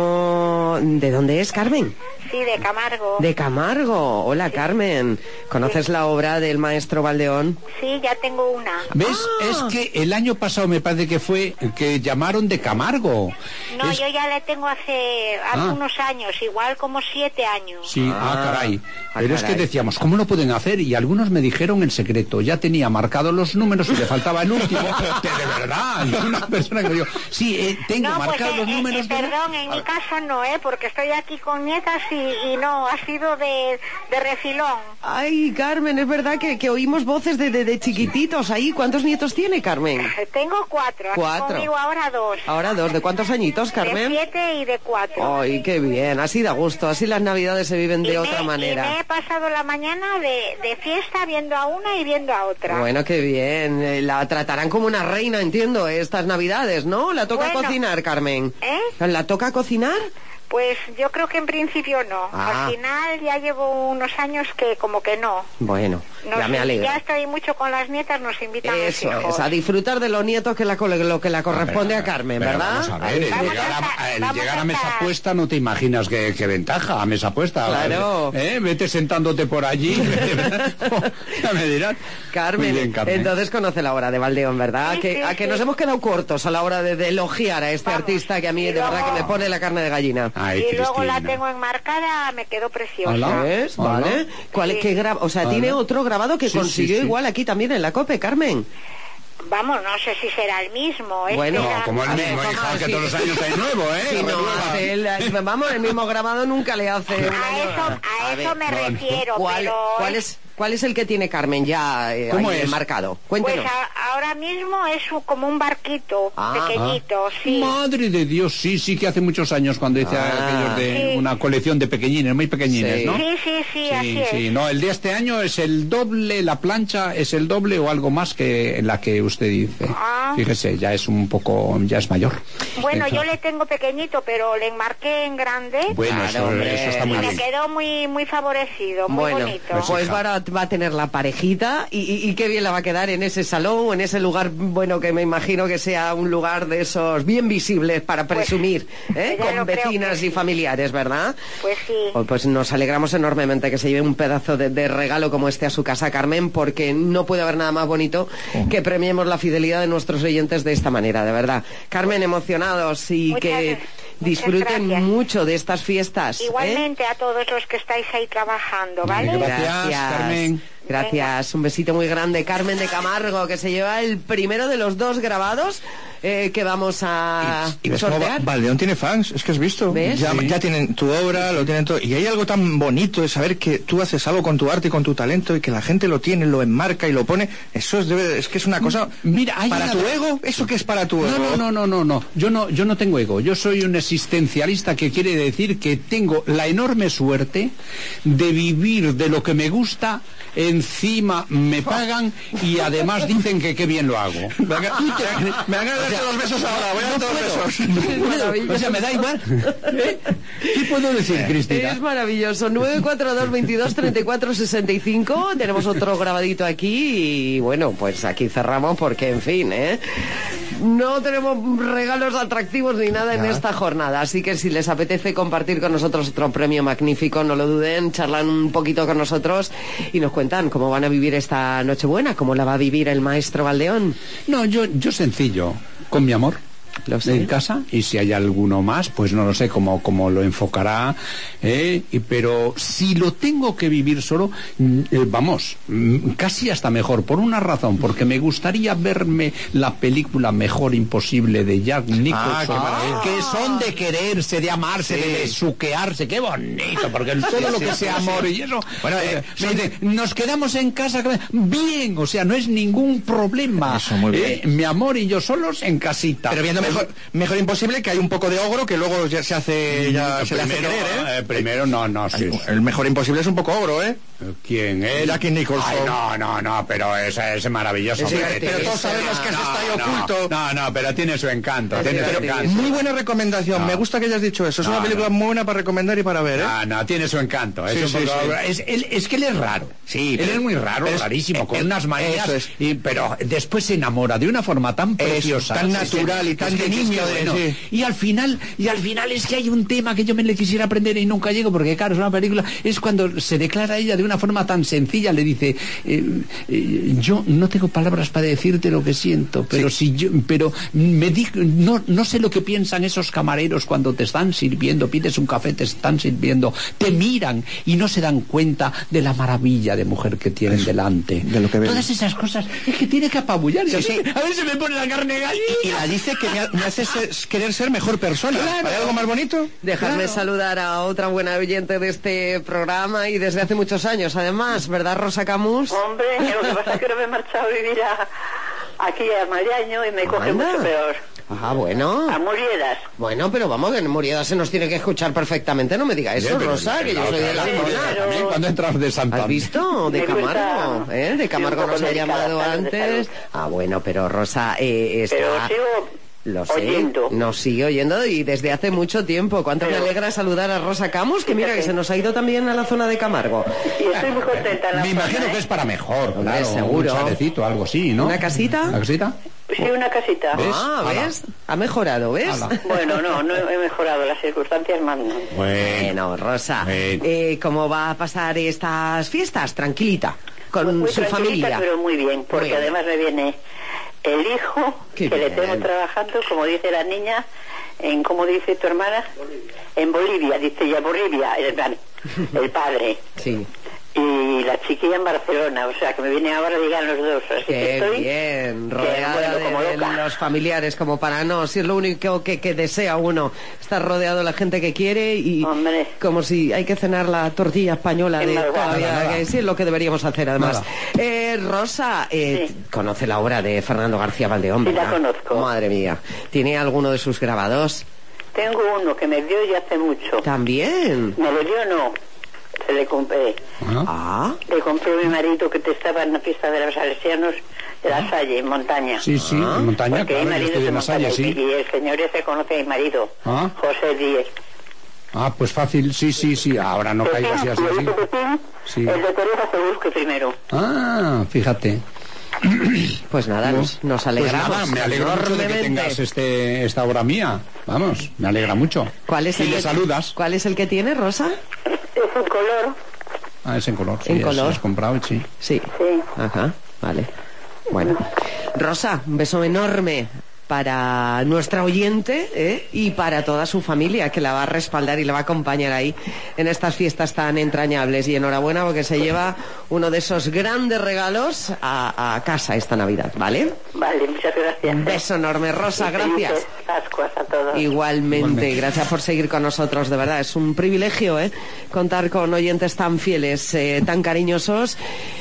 ¿De dónde es, Carmen? Sí, de Camargo. De Camargo, hola, sí. Carmen. ¿Conoces la obra del maestro Valdeón? Sí, ya tengo una. ¿Ves? Es que el año pasado me parece que fue que llamaron de Camargo. No, yo ya la tengo hace algunos años, igual como 7 años. Sí, caray. Pero es que decíamos, ¿cómo lo pueden hacer? Y algunos me dijeron en secreto, ya tenía marcados los números y le faltaba el último. De verdad, y una persona que me dijo, sí, tengo marcados los números. Perdón, en mi casa no, porque estoy aquí con nietas y y no, ha sido de refilón. Ay, Carmen, es verdad que oímos voces de chiquititos ahí. ¿Cuántos nietos tiene, Carmen? Tengo 4. Conmigo ahora 2. Ahora 2. ¿De cuántos añitos, Carmen? De 7 y de 4. Ay, qué bien. Así da gusto. Así las navidades se viven de otra manera. Y me he pasado la mañana de fiesta viendo a una y viendo a otra. Bueno, qué bien. La tratarán como una reina, entiendo, estas navidades, ¿no? ¿La toca cocinar, Carmen? ¿La toca cocinar? Pues yo creo que en principio no. Al final ya llevo unos años que como que no. Bueno, ya me alegro. Ya estoy mucho con las nietas, nos invitan a los hijos. Eso es, a disfrutar de los nietos que lo que la corresponde a Carmen, ¿verdad? Vamos a ver, el llegar a mesa puesta no te imaginas qué ventaja a mesa puesta. Claro. Vete sentándote por allí. Ya me dirás. Carmen, bien, Carmen, entonces conoce la obra de Valdeón, ¿verdad? Sí, que nos hemos quedado cortos a la hora de elogiar a este artista que a mí de verdad que me pone la carne de gallina. Ay, y luego la tengo enmarcada, me quedó preciosa. ¿Ves? ¿Vale? O sea, tiene otro grabado que consiguió igual aquí también en la COPE, Carmen. Vamos, no sé si será el mismo. Bueno, como el mismo, hija, que todos los años hay nuevo, ¿eh? Si no hace vamos, el mismo grabado nunca le hace. A eso me refiero, pero... ¿Cuál es el que tiene Carmen ya enmarcado? Cuéntenos. Pues ahora mismo es como un barquito pequeñito, sí. Madre de Dios, sí, que hace muchos años cuando hice aquellos de una colección de pequeñines, muy pequeñines, ¿no? Sí, así es. No, el de este año es el doble, la plancha es el doble o algo más que la que usted dice. Fíjese, ya es mayor. Bueno, yo le tengo pequeñito, pero le enmarqué en grande. Bueno, eso está muy bien. Me quedó muy favorecido, muy bonito. Pues va a tener la parejita y qué bien la va a quedar en ese salón o en ese lugar, bueno, que me imagino que sea un lugar de esos bien visibles para presumir, con vecinas y familiares, ¿verdad? Pues sí. Pues nos alegramos enormemente que se lleve un pedazo de regalo como este a su casa, Carmen, porque no puede haber nada más bonito que premiemos la fidelidad de nuestros oyentes de esta manera, de verdad. Carmen, emocionados y que disfruten mucho de estas fiestas. Igualmente a todos los que estáis ahí trabajando, ¿vale? Gracias, Carmen. Gracias, un besito muy grande, Carmen de Camargo, que se lleva el primero de los 2 grabados que vamos a sortear. Valdeón tiene fans, es que has visto. ¿Ves? Ya tienen tu obra, lo tienen todo. Y hay algo tan bonito de saber que tú haces algo con tu arte y con tu talento y que la gente lo tiene, lo enmarca y lo pone. Eso es que es una cosa. Mira, ¿para tu ego? ¿Eso qué es para tu ego? No. Yo no tengo ego. Yo soy un existencialista, que quiere decir que tengo la enorme suerte de vivir de lo que me gusta. Encima me pagan y además dicen que qué bien lo hago. Me van a darte los besos ahora, voy a darte los besos. O sea, me da igual. ¿Qué puedo decir, Cristina? Es maravilloso. 942 22 34 65. Tenemos otro grabadito aquí y bueno, pues aquí cerramos porque, en fin, no tenemos regalos atractivos ni nada en esta jornada, así que si les apetece compartir con nosotros otro premio magnífico, no lo duden, charlan un poquito con nosotros y nos cuentan cómo van a vivir esta Nochebuena, cómo la va a vivir el maestro Valdeón. No, yo sencillo, con mi amor. En casa, y si hay alguno más, pues no lo sé cómo lo enfocará, pero si lo tengo que vivir solo, vamos, casi hasta mejor, por una razón, porque me gustaría verme la película Mejor Imposible de Jack Nicholson, que son de quererse, de amarse, de besuquearse, qué bonito, porque todo lo que sea amor y eso, bueno, nos quedamos en casa, bien, o sea, no es ningún problema, eso, muy bien. Mi amor y yo solos en casita. Pero viendo mejor Imposible, que hay un poco de ogro que luego ya se hace le hace querer, primero no, sí. El Mejor Imposible es un poco ogro, ¿Quién es? Jack Nicholson. Ay, no, pero es maravilloso. Pero todos sabemos que está ahí oculto. No, pero tiene su encanto. Muy buena recomendación, me gusta que hayas dicho eso. Es una película muy buena para recomendar y para ver, No, tiene su encanto. Es que él es raro. Sí, él es muy raro, rarísimo, con unas manías, pero después se enamora de una forma tan preciosa, tan natural y tan de niño. Y al final es que hay un tema que yo me le quisiera aprender y nunca llego, porque claro, es una película, es cuando se declara ella de una forma tan sencilla le dice, yo no tengo palabras para decirte lo que siento, pero no sé lo que piensan esos camareros cuando te están sirviendo, pides un café, te están sirviendo, te miran y no se dan cuenta de la maravilla de mujer que tienen delante. De lo que ven. Todas esas cosas es que tiene que apabullar. Sí, sí. A ver si me pone la carne gallina. Y la dice que me hace querer ser mejor persona. Claro. ¿Hay algo más bonito? Dejarme saludar a otra buena oyente de este programa y desde hace muchos años, además, ¿verdad, Rosa Camus? Hombre, lo que pasa es que no me he marchado a vivir aquí a Mariaño y me coge mucho peor. Ah, bueno. A Muriedas. Bueno, pero vamos, que en Muriedas se nos tiene que escuchar perfectamente, no me diga eso, Rosa, que yo soy de la zona. También cuando entras de Santander. ¿Has visto? De Camargo, ¿eh? De Camargo nos ha llamado antes. Ah, bueno, pero Rosa está... Pero sigo... Lo sé, oyendo. Nos sigue oyendo y desde hace mucho tiempo. Cuánto me alegra saludar a Rosa Camus, que mira que se nos ha ido también a la zona de Camargo. Y estoy muy contenta en la Me imagino que es para mejor, Hombre, claro, seguro. un chalecito, algo así, ¿no? ¿Una casita? ¿Una casita? Sí, una casita. ¿Ves? Ah, ¿ves? Ha mejorado, ¿ves? Bueno, no he mejorado, las circunstancias mandan. Bueno, Rosa, ¿cómo va a pasar estas fiestas? Tranquilita, con Muy su familia. Pero muy bien, porque Muy bien. además me viene el hijo Qué que le bien. tengo trabajando, como dice la niña, ¿cómo dice tu hermana? En Bolivia, dice ella, Bolivia, el padre. Sí. Y la chiquilla en Barcelona, o sea, que me viene ahora, digan los dos. Así que Qué estoy... bien, que, rodeada bueno, como de loca. los familiares como para no, si es lo único que desea uno, estar rodeado de la gente que quiere y Hombre. como si hay que cenar la tortilla española de todavía, que sí es lo que deberíamos hacer además. Rosa, conoce la obra de Fernando García Valdeón, Sí, la ¿verdad? conozco. Madre mía, ¿tiene alguno de sus grabados? Tengo uno que me dio ya hace mucho. También. Me lo dio, no. Se le compré. Ah. Le compré a mi marido que estaba en la fiesta de los salesianos de la Salle, en montaña. Sí, sí, en montaña, Porque claro, mi yo marido estoy se en la Salle, montaba sí. y el señor ese conoce a mi marido, Ah. José Díez. Ah, pues fácil, sí, ahora no caigas así. Sí. El de Teresa seguro que primero. Ah, fíjate. Pues nada, nos alegramos. Pues nada, me alegro mucho de que tengas esta obra mía. Vamos, me alegra mucho. ¿Cuál es y el le que, saludas. ¿Cuál es el que tiene, Rosa? Es en color. Ah, es en color. Sí, En color. has comprado, sí. Sí. Ajá, vale. Bueno. Rosa, un beso enorme para nuestra oyente y para toda su familia que la va a respaldar y la va a acompañar ahí en estas fiestas tan entrañables. Y enhorabuena porque se lleva uno de esos grandes regalos a casa esta Navidad, ¿vale? Vale, muchas gracias. Un beso enorme, Rosa, Y gracias. felices Pascuas a todos. Igualmente, gracias por seguir con nosotros, de verdad, es un privilegio contar con oyentes tan fieles, tan cariñosos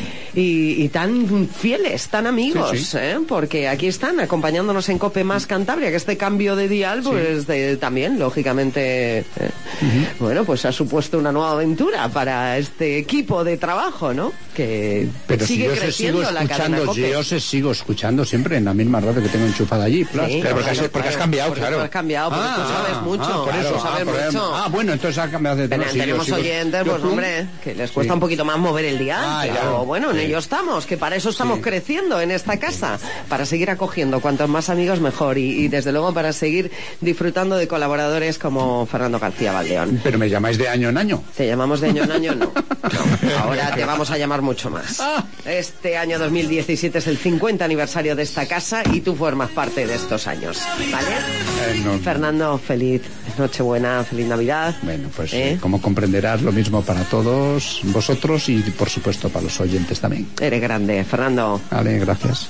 y tan fieles, tan amigos, Sí, sí. porque aquí están acompañándonos en Cope Más Cantabria, que este cambio de dial, pues también, lógicamente, bueno, pues ha supuesto una nueva aventura para este equipo de trabajo, ¿no? Que Pero sigue si yo creciendo sigo la cadena escuchando, Cope. yo os sigo escuchando siempre en la misma radio que tengo enchufada allí. Plus. Sí, Pero claro, porque has cambiado, porque claro. tú has cambiado, porque tú sabes mucho. por eso, tú sabes mucho. bueno, entonces ha cambiado de tono. Sí, yo Tenemos sigo- oyentes, yo pues tú- hombre, que les cuesta un poquito más mover el día, pero claro. bueno, en ello estamos, que para eso estamos creciendo en esta casa, para seguir acogiendo cuantos más amigos mejor y desde luego para seguir disfrutando de colaboradores como Fernando García Valdeón. Pero me llamáis de año en año. Te llamamos de año en año, no. Ahora te vamos a llamar mucho más. Este año 2017 es el 50 aniversario de esta casa y tú formas parte de estos años, ¿vale? Fernando, feliz Nochebuena, feliz Navidad. Bueno, pues como comprenderás, lo mismo para todos vosotros y por supuesto para los oyentes también. Eres grande, Fernando. Vale, gracias.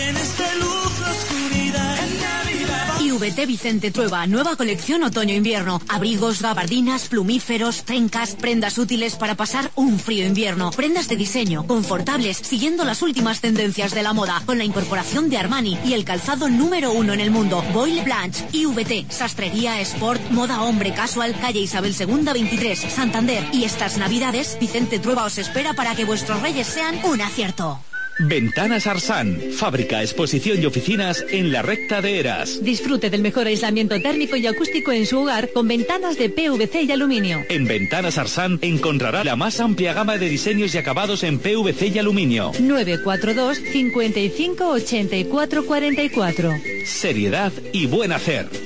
IVT Vicente Trueba, nueva colección otoño-invierno. Abrigos, gabardinas, plumíferos, trencas, prendas útiles para pasar un frío invierno. Prendas de diseño, confortables, siguiendo las últimas tendencias de la moda, con la incorporación de Armani y el calzado número 1 en el mundo. Boyle Blanche, IVT, sastrería, sport, moda hombre casual, calle Isabel II 23, Santander. Y estas navidades, Vicente Trueba os espera para que vuestros reyes sean un acierto. Ventanas Arsan, fábrica, exposición y oficinas en la recta de Eras. Disfrute del mejor aislamiento térmico y acústico en su hogar con ventanas de PVC y aluminio. En Ventanas Arsan encontrará la más amplia gama de diseños y acabados en PVC y aluminio. 942 55 84 44. Seriedad y buen hacer.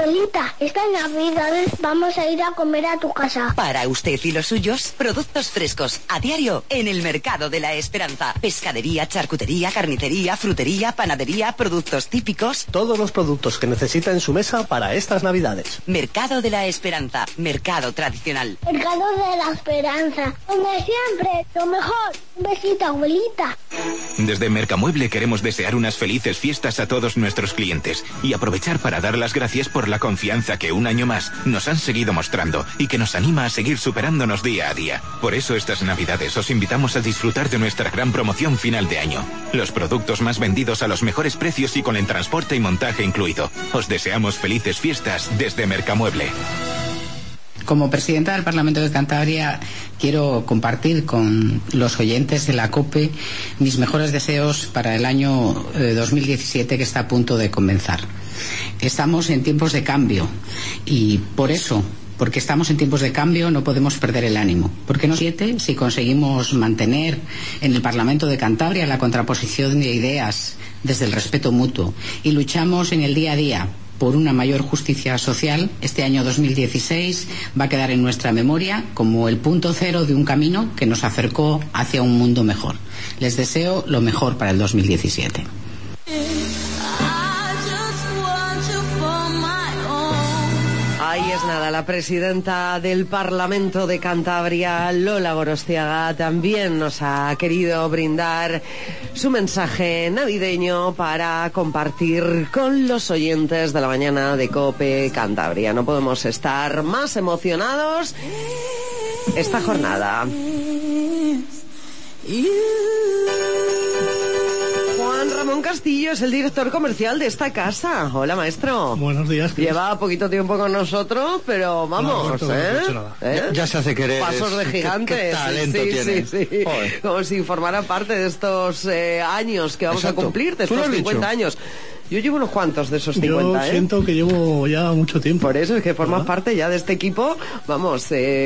Abuelita, estas navidades vamos a ir a comer a tu casa. Para usted y los suyos, productos frescos a diario en el Mercado de la Esperanza. Pescadería, charcutería, carnicería, frutería, panadería, productos típicos. Todos los productos que necesita en su mesa para estas navidades. Mercado de la Esperanza, mercado tradicional. Mercado de la Esperanza, donde siempre lo mejor. Un besito, abuelita. Desde Mercamueble queremos desear unas felices fiestas a todos nuestros clientes y aprovechar para dar las gracias por la confianza que un año más nos han seguido mostrando y que nos anima a seguir superándonos día a día. Por eso estas navidades os invitamos a disfrutar de nuestra gran promoción final de año. Los productos más vendidos a los mejores precios y con el transporte y montaje incluido. Os deseamos felices fiestas desde Mercamueble. Como presidenta del Parlamento de Cantabria, quiero compartir con los oyentes de la COPE mis mejores deseos para el año 2017 que está a punto de comenzar. Estamos en tiempos de cambio y porque estamos en tiempos de cambio, no podemos perder el ánimo. Porque si conseguimos mantener en el Parlamento de Cantabria la contraposición de ideas desde el respeto mutuo y luchamos en el día a día por una mayor justicia social, este año 2016 va a quedar en nuestra memoria como el punto cero de un camino que nos acercó hacia un mundo mejor. Les deseo lo mejor para el 2017. Ahí es nada, la presidenta del Parlamento de Cantabria, Lola Gorostiaga, también nos ha querido brindar su mensaje navideño para compartir con los oyentes de la mañana de COPE Cantabria. No podemos estar más emocionados esta jornada. Ramón Castillo es el director comercial de esta casa. Hola, maestro. Buenos días. Lleva poquito tiempo con nosotros, pero vamos, Ya se hace querer. Pasos de gigante. ¿Qué talento tiene? Sí. Como si formara parte de estos años que vamos a cumplir, de estos 50 años. Yo llevo unos cuantos de esos 50, Yo siento que llevo ya mucho tiempo. Por eso es que formas parte ya de este equipo, vamos,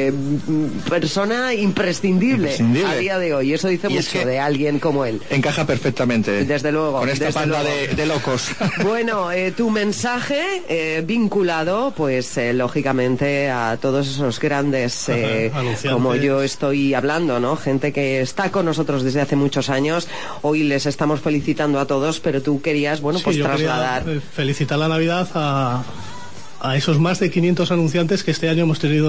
persona imprescindible a día de hoy. Eso dice mucho de alguien como él. Encaja perfectamente. Desde luego. Con esta banda de locos. Bueno, tu mensaje vinculado, pues, lógicamente, a todos esos grandes, como yo estoy hablando, ¿no? Gente que está con nosotros desde hace muchos años. Hoy les estamos felicitando a todos, pero tú querías, bueno, pues trasladar. Felicitar la Navidad a esos más de 500 anunciantes que este año hemos tenido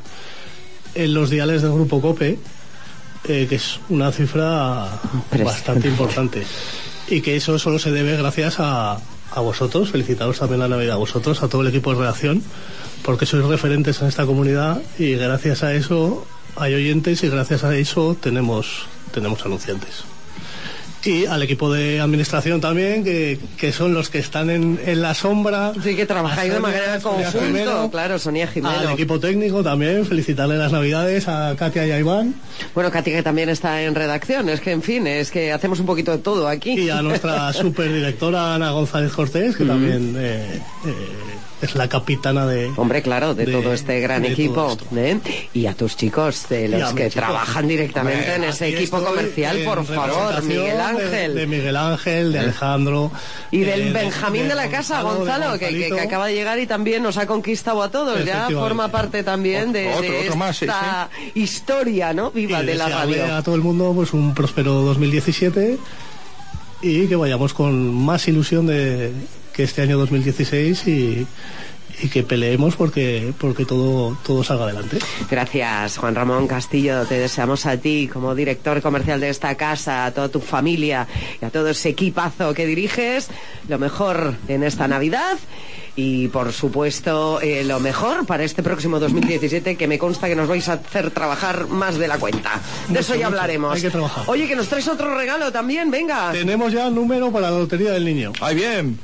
en los diales del Grupo COPE, que es una cifra bastante importante. Y que eso solo se debe gracias a vosotros. Felicitaros también la Navidad a vosotros, a todo el equipo de redacción, porque sois referentes en esta comunidad y gracias a eso hay oyentes y gracias a eso tenemos anunciantes. Y al equipo de administración también, que son los que están en la sombra. Sí, que trabajáis de manera conjunta. Claro, Sonia Jimeno. Al equipo técnico también, felicitarle las Navidades a Katia y a Iván. Bueno, Katia que también está en redacción, es que en fin, es que hacemos un poquito de todo aquí. Y a nuestra superdirectora Ana González Cortés, que también es la capitana de... Hombre, claro, de todo este gran equipo. Y a tus chicos, de los que trabajan directamente en ese equipo comercial, por favor, Miguel Ángel. De Miguel Ángel, de Alejandro. Y del Benjamín de la casa, Gonzalo, que acaba de llegar y también nos ha conquistado a todos. Ya forma parte también de esta historia, ¿no? Viva de la radio. A todo el mundo, pues un próspero 2017 y que vayamos con más ilusión de que este año 2016 y que peleemos porque todo salga adelante. Gracias, Juan Ramón Castillo. Te deseamos a ti, como director comercial de esta casa, a toda tu familia y a todo ese equipazo que diriges, lo mejor en esta Navidad. Y, por supuesto, lo mejor para este próximo 2017, que me consta que nos vais a hacer trabajar más de la cuenta. De eso ya hablaremos. Hay que trabajar. Oye, que nos traes otro regalo también, venga. Tenemos ya el número para la Lotería del Niño. ¡Ay, bien!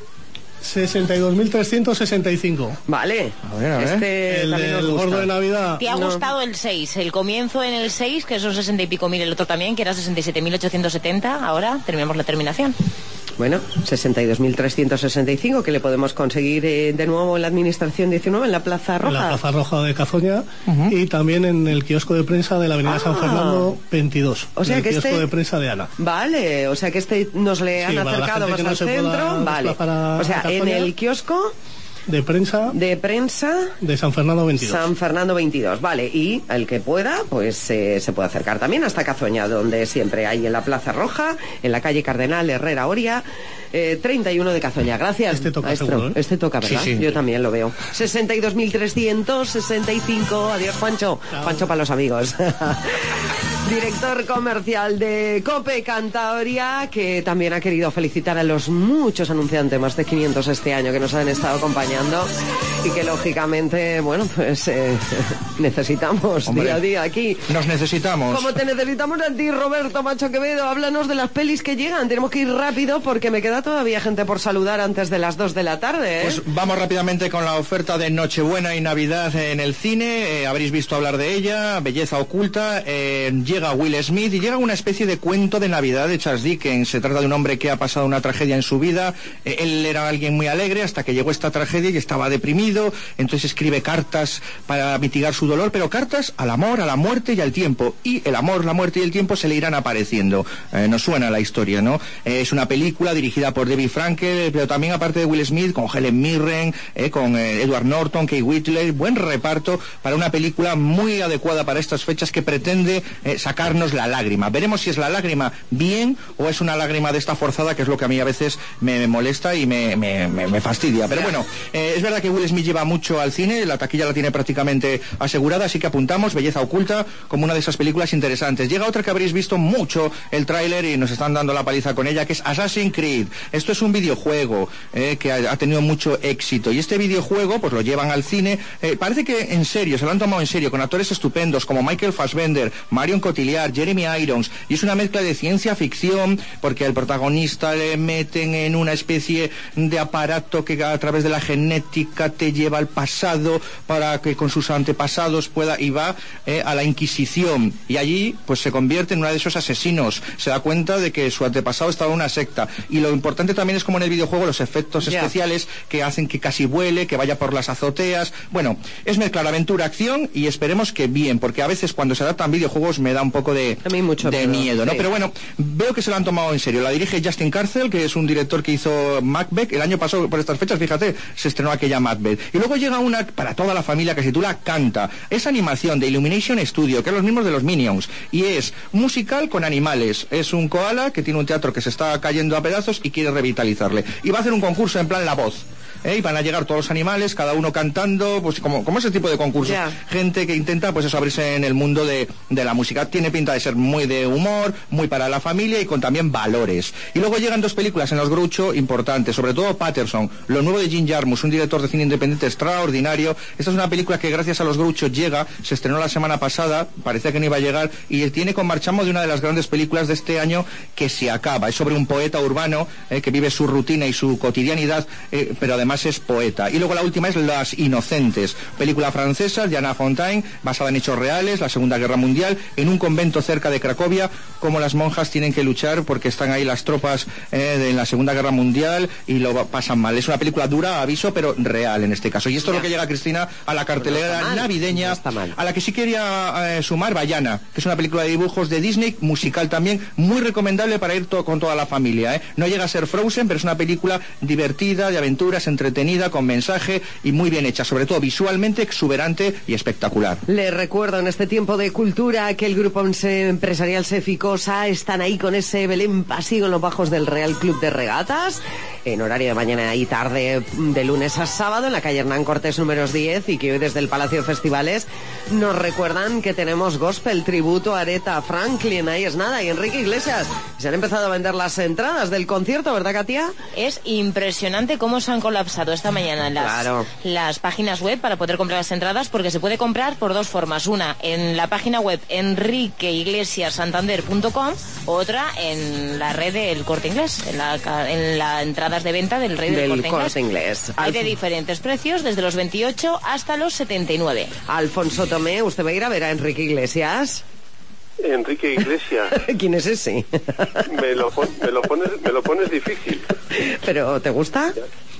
62.365. Vale. A ver. El gordo de Navidad. ¿Te ha gustado el 6? El comienzo en el 6, que son 60 y pico mil, el otro también, que era 67.870. Ahora terminamos la terminación. Bueno, 62.365, que le podemos conseguir de nuevo en la Administración 19, en la Plaza Roja. En la Plaza Roja de Cazoña y también en el kiosco de prensa de la Avenida San Fernando 22. O sea, el que kiosco de prensa de Ana. Vale, o sea que nos le han acercado más al centro. Vale, o sea, en el kiosco De prensa. De San Fernando 22. San Fernando 22, vale. Y el que pueda, pues se puede acercar también hasta Cazoña, donde siempre hay en la Plaza Roja, en la calle Cardenal Herrera Oria, 31 de Cazoña. Gracias, este toca, maestro. seguro, ¿eh? Este toca, ¿verdad? Sí. Yo también lo veo. 62.365. Adiós, Juancho. Chao. Juancho para los amigos. Director comercial de COPE Cantabria, que también ha querido felicitar a los muchos anunciantes, más de 500 este año, que nos han estado acompañando y que lógicamente, bueno, pues necesitamos. Hombre, día a día aquí. Nos necesitamos. Como te necesitamos a ti, Roberto Macho Quevedo. Háblanos de las pelis que llegan. Tenemos que ir rápido porque me queda todavía gente por saludar antes de las 2 de la tarde, ¿eh? Pues vamos rápidamente con la oferta de Nochebuena y Navidad en el cine. Habréis visto hablar de ella, Belleza Oculta. Llega Will Smith y llega una especie de cuento de Navidad de Charles Dickens. Se trata de un hombre que ha pasado una tragedia en su vida. Él era alguien muy alegre hasta que llegó esta tragedia y estaba deprimido. Entonces escribe cartas para mitigar su dolor, pero cartas al amor, a la muerte y al tiempo. Y el amor, la muerte y el tiempo se le irán apareciendo. Nos suena la historia, ¿no? Es una película dirigida por Debbie Frankel, pero también aparte de Will Smith, con Helen Mirren, con Edward Norton, Kate Whitley. Buen reparto para una película muy adecuada para estas fechas que pretende sacarnos la lágrima. Veremos si es la lágrima bien o es una lágrima de esta forzada, que es lo que a mí a veces me molesta y me fastidia. Pero bueno, es verdad que Will Smith lleva mucho al cine, la taquilla la tiene prácticamente asegurada, así que apuntamos Belleza Oculta como una de esas películas interesantes. Llega otra que habréis visto mucho el tráiler y nos están dando la paliza con ella, que es Assassin's Creed. Esto es un videojuego que ha tenido mucho éxito y este videojuego pues lo llevan al cine. Parece que en serio, se lo han tomado en serio, con actores estupendos como Michael Fassbender, Marion Cotillard, Jeremy Irons, y es una mezcla de ciencia ficción porque al protagonista le meten en una especie de aparato que a través de la genética te lleva al pasado para que con sus antepasados pueda y va a la Inquisición, y allí pues se convierte en uno de esos asesinos. Se da cuenta de que su antepasado estaba en una secta, y lo importante también es como en el videojuego los efectos especiales que hacen que casi vuele, que vaya por las azoteas. Bueno, es mezclar aventura, acción, y esperemos que bien, porque a veces cuando se adaptan videojuegos me da un poco de miedo, ¿no? Sí. Pero bueno, veo que se lo han tomado en serio. La dirige Justin Carcel, que es un director que hizo Macbeth. El año pasado, por estas fechas, fíjate, se estrenó aquella Macbeth. Y luego llega una para toda la familia que se titula Canta. Es animación de Illumination Studio, que es los mismos de los Minions. Y es musical con animales. Es un koala que tiene un teatro que se está cayendo a pedazos y quiere revitalizarle. Y va a hacer un concurso en plan La Voz. Y van a llegar todos los animales, cada uno cantando, pues como ese tipo de concursos. Gente que intenta, pues eso, abrirse en el mundo de la música. Tiene pinta de ser muy de humor, muy para la familia y con también valores. Y luego llegan dos películas en los Groucho importantes, sobre todo Patterson, lo nuevo de Jim Jarmusch, un director de cine independiente extraordinario. Esta es una película que gracias a los Groucho llega, se estrenó la semana pasada, parecía que no iba a llegar, y tiene con Marchamo de una de las grandes películas de este año que se acaba. Es sobre un poeta urbano que vive su rutina y su cotidianidad, pero además es poeta. Y luego la última es Las Inocentes, película francesa de Anna Fontaine, basada en hechos reales, la Segunda Guerra Mundial, en un convento cerca de Cracovia, como las monjas tienen que luchar porque están ahí las tropas de la Segunda Guerra Mundial y lo pasan mal. Es una película dura, aviso, pero real en este caso. Y esto es lo que llega, Cristina, a la cartelera navideña, a la que sí quería sumar Vaiana, que es una película de dibujos de Disney, musical también, muy recomendable para ir con toda la familia. No llega a ser Frozen, pero es una película divertida, de aventuras, entretenida, con mensaje y muy bien hecha, sobre todo visualmente exuberante y espectacular. Les recuerdo en este tiempo de cultura que el grupo empresarial Seficosa están ahí con ese Belén Pasiego en los bajos del Real Club de Regatas, en horario de mañana y tarde, de lunes a sábado, en la calle Hernán Cortés números 10, y que hoy desde el Palacio de Festivales nos recuerdan que tenemos gospel, tributo a Aretha Franklin, ahí es nada, y Enrique Iglesias. Se han empezado a vender las entradas del concierto, ¿verdad, Katia? Es impresionante cómo se han colapsado esta mañana las páginas web para poder comprar las entradas, porque se puede comprar por dos formas: una en la página web enriqueiglesiassantander.com, otra en la red del Corte Inglés, en la entradas de venta del rey del Corte Inglés. Hay de diferentes precios, desde los 28 hasta los 79. Alfonso Tomé, ¿usted va a ir a ver a Enrique Iglesias? Enrique Iglesias. ¿Quién es ese? Me lo pones difícil. ¿Pero te gusta?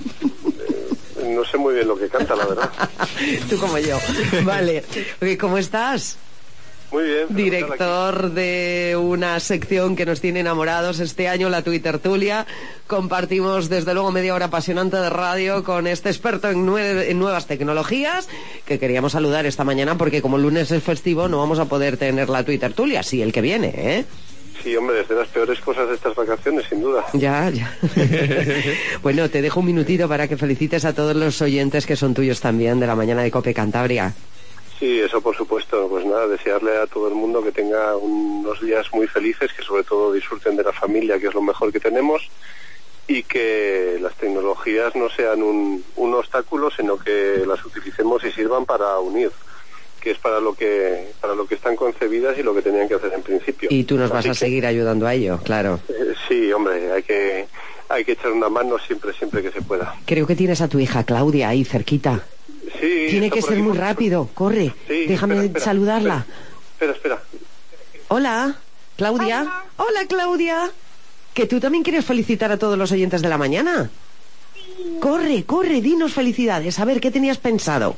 No sé muy bien lo que canta, la verdad. Tú como yo. Vale. Oye, ¿cómo estás? Muy bien. Director de una sección que nos tiene enamorados este año, la Twittertulia. Compartimos desde luego media hora apasionante de radio con este experto en nuevas tecnologías, que queríamos saludar esta mañana porque como lunes es festivo no vamos a poder tener la Twittertulia, sí, el que viene, ¿eh? Sí, hombre, desde las peores cosas de estas vacaciones, sin duda. Ya. Bueno, te dejo un minutito para que felicites a todos los oyentes que son tuyos también de la mañana de COPE Cantabria. Sí, eso por supuesto. Pues nada, desearle a todo el mundo que tenga unos días muy felices, que sobre todo disfruten de la familia, que es lo mejor que tenemos, y que las tecnologías no sean un obstáculo, sino que las utilicemos y sirvan para unir, que es para lo que están concebidas y lo que tenían que hacer en principio. Y tú nos vas a seguir ayudando a ello, claro. Sí, hombre, hay que echar una mano siempre que se pueda. Creo que tienes a tu hija Claudia ahí cerquita. Sí. Tiene que ser muy rápido, corre. Sí, déjame espera, saludarla. Espera. Hola, Claudia. Hola, Claudia. ¿Que tú también quieres felicitar a todos los oyentes de la mañana? Sí. Corre, dinos felicidades. A ver, ¿qué tenías pensado?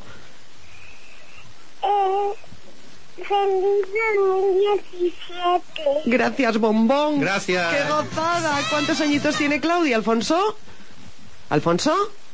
Feliz 2017. Gracias, bombón. Gracias. ¡Qué gozada! ¿Cuántos añitos tiene Claudia, Alfonso? ¿Alfonso?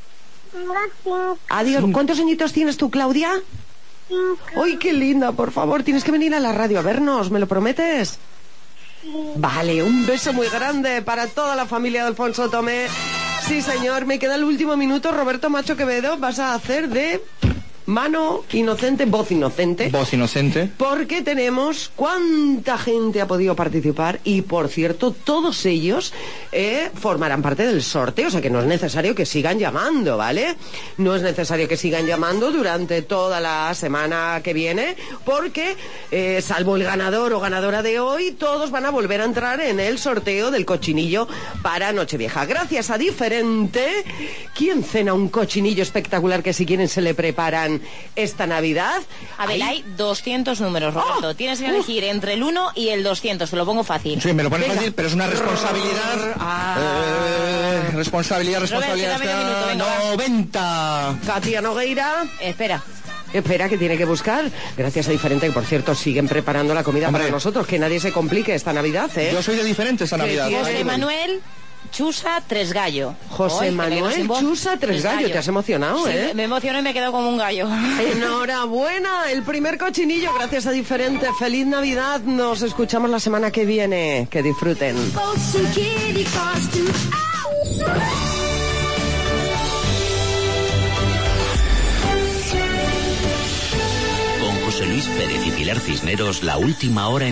Adiós. ¿Cuántos añitos tienes tú, Claudia? 5. ¡Ay, qué linda! Por favor, tienes que venir a la radio a vernos. ¿Me lo prometes? Sí. Vale, un beso muy grande para toda la familia de Alfonso Tomé. Sí, señor. Me queda el último minuto. Roberto Macho Quevedo, vas a hacer de mano inocente, voz inocente. Voz inocente. Porque tenemos cuánta gente ha podido participar y, por cierto, todos ellos formarán parte del sorteo, o sea que no es necesario que sigan llamando, ¿vale? No es necesario que sigan llamando durante toda la semana que viene, porque salvo el ganador o ganadora de hoy, todos van a volver a entrar en el sorteo del cochinillo para Nochevieja. Gracias a Diferente, ¿quién cena un cochinillo espectacular que si quieren se le preparan esta Navidad? A ver, hay 200 números, Roberto. Tienes que elegir entre el 1 y el 200, te lo pongo fácil. Sí, me lo pones fácil, pero es una responsabilidad. Responsabilidad. Robert, 90. Katia Nogueira. Espera, que tiene que buscar. Gracias a Diferente, que por cierto siguen preparando la comida para nosotros. Que nadie se complique esta Navidad, ¿eh? Yo soy de Diferente esta Navidad. José Manuel Chusa Tresgallo. José Manuel Chusa Tresgallo. Te has emocionado, sí, ¿eh? Me emociono y me quedo como un gallo. Enhorabuena, el primer cochinillo gracias a Diferente. Feliz Navidad, nos escuchamos la semana que viene. Que disfruten. Con José Luis Pérez y Pilar Cisneros, la última hora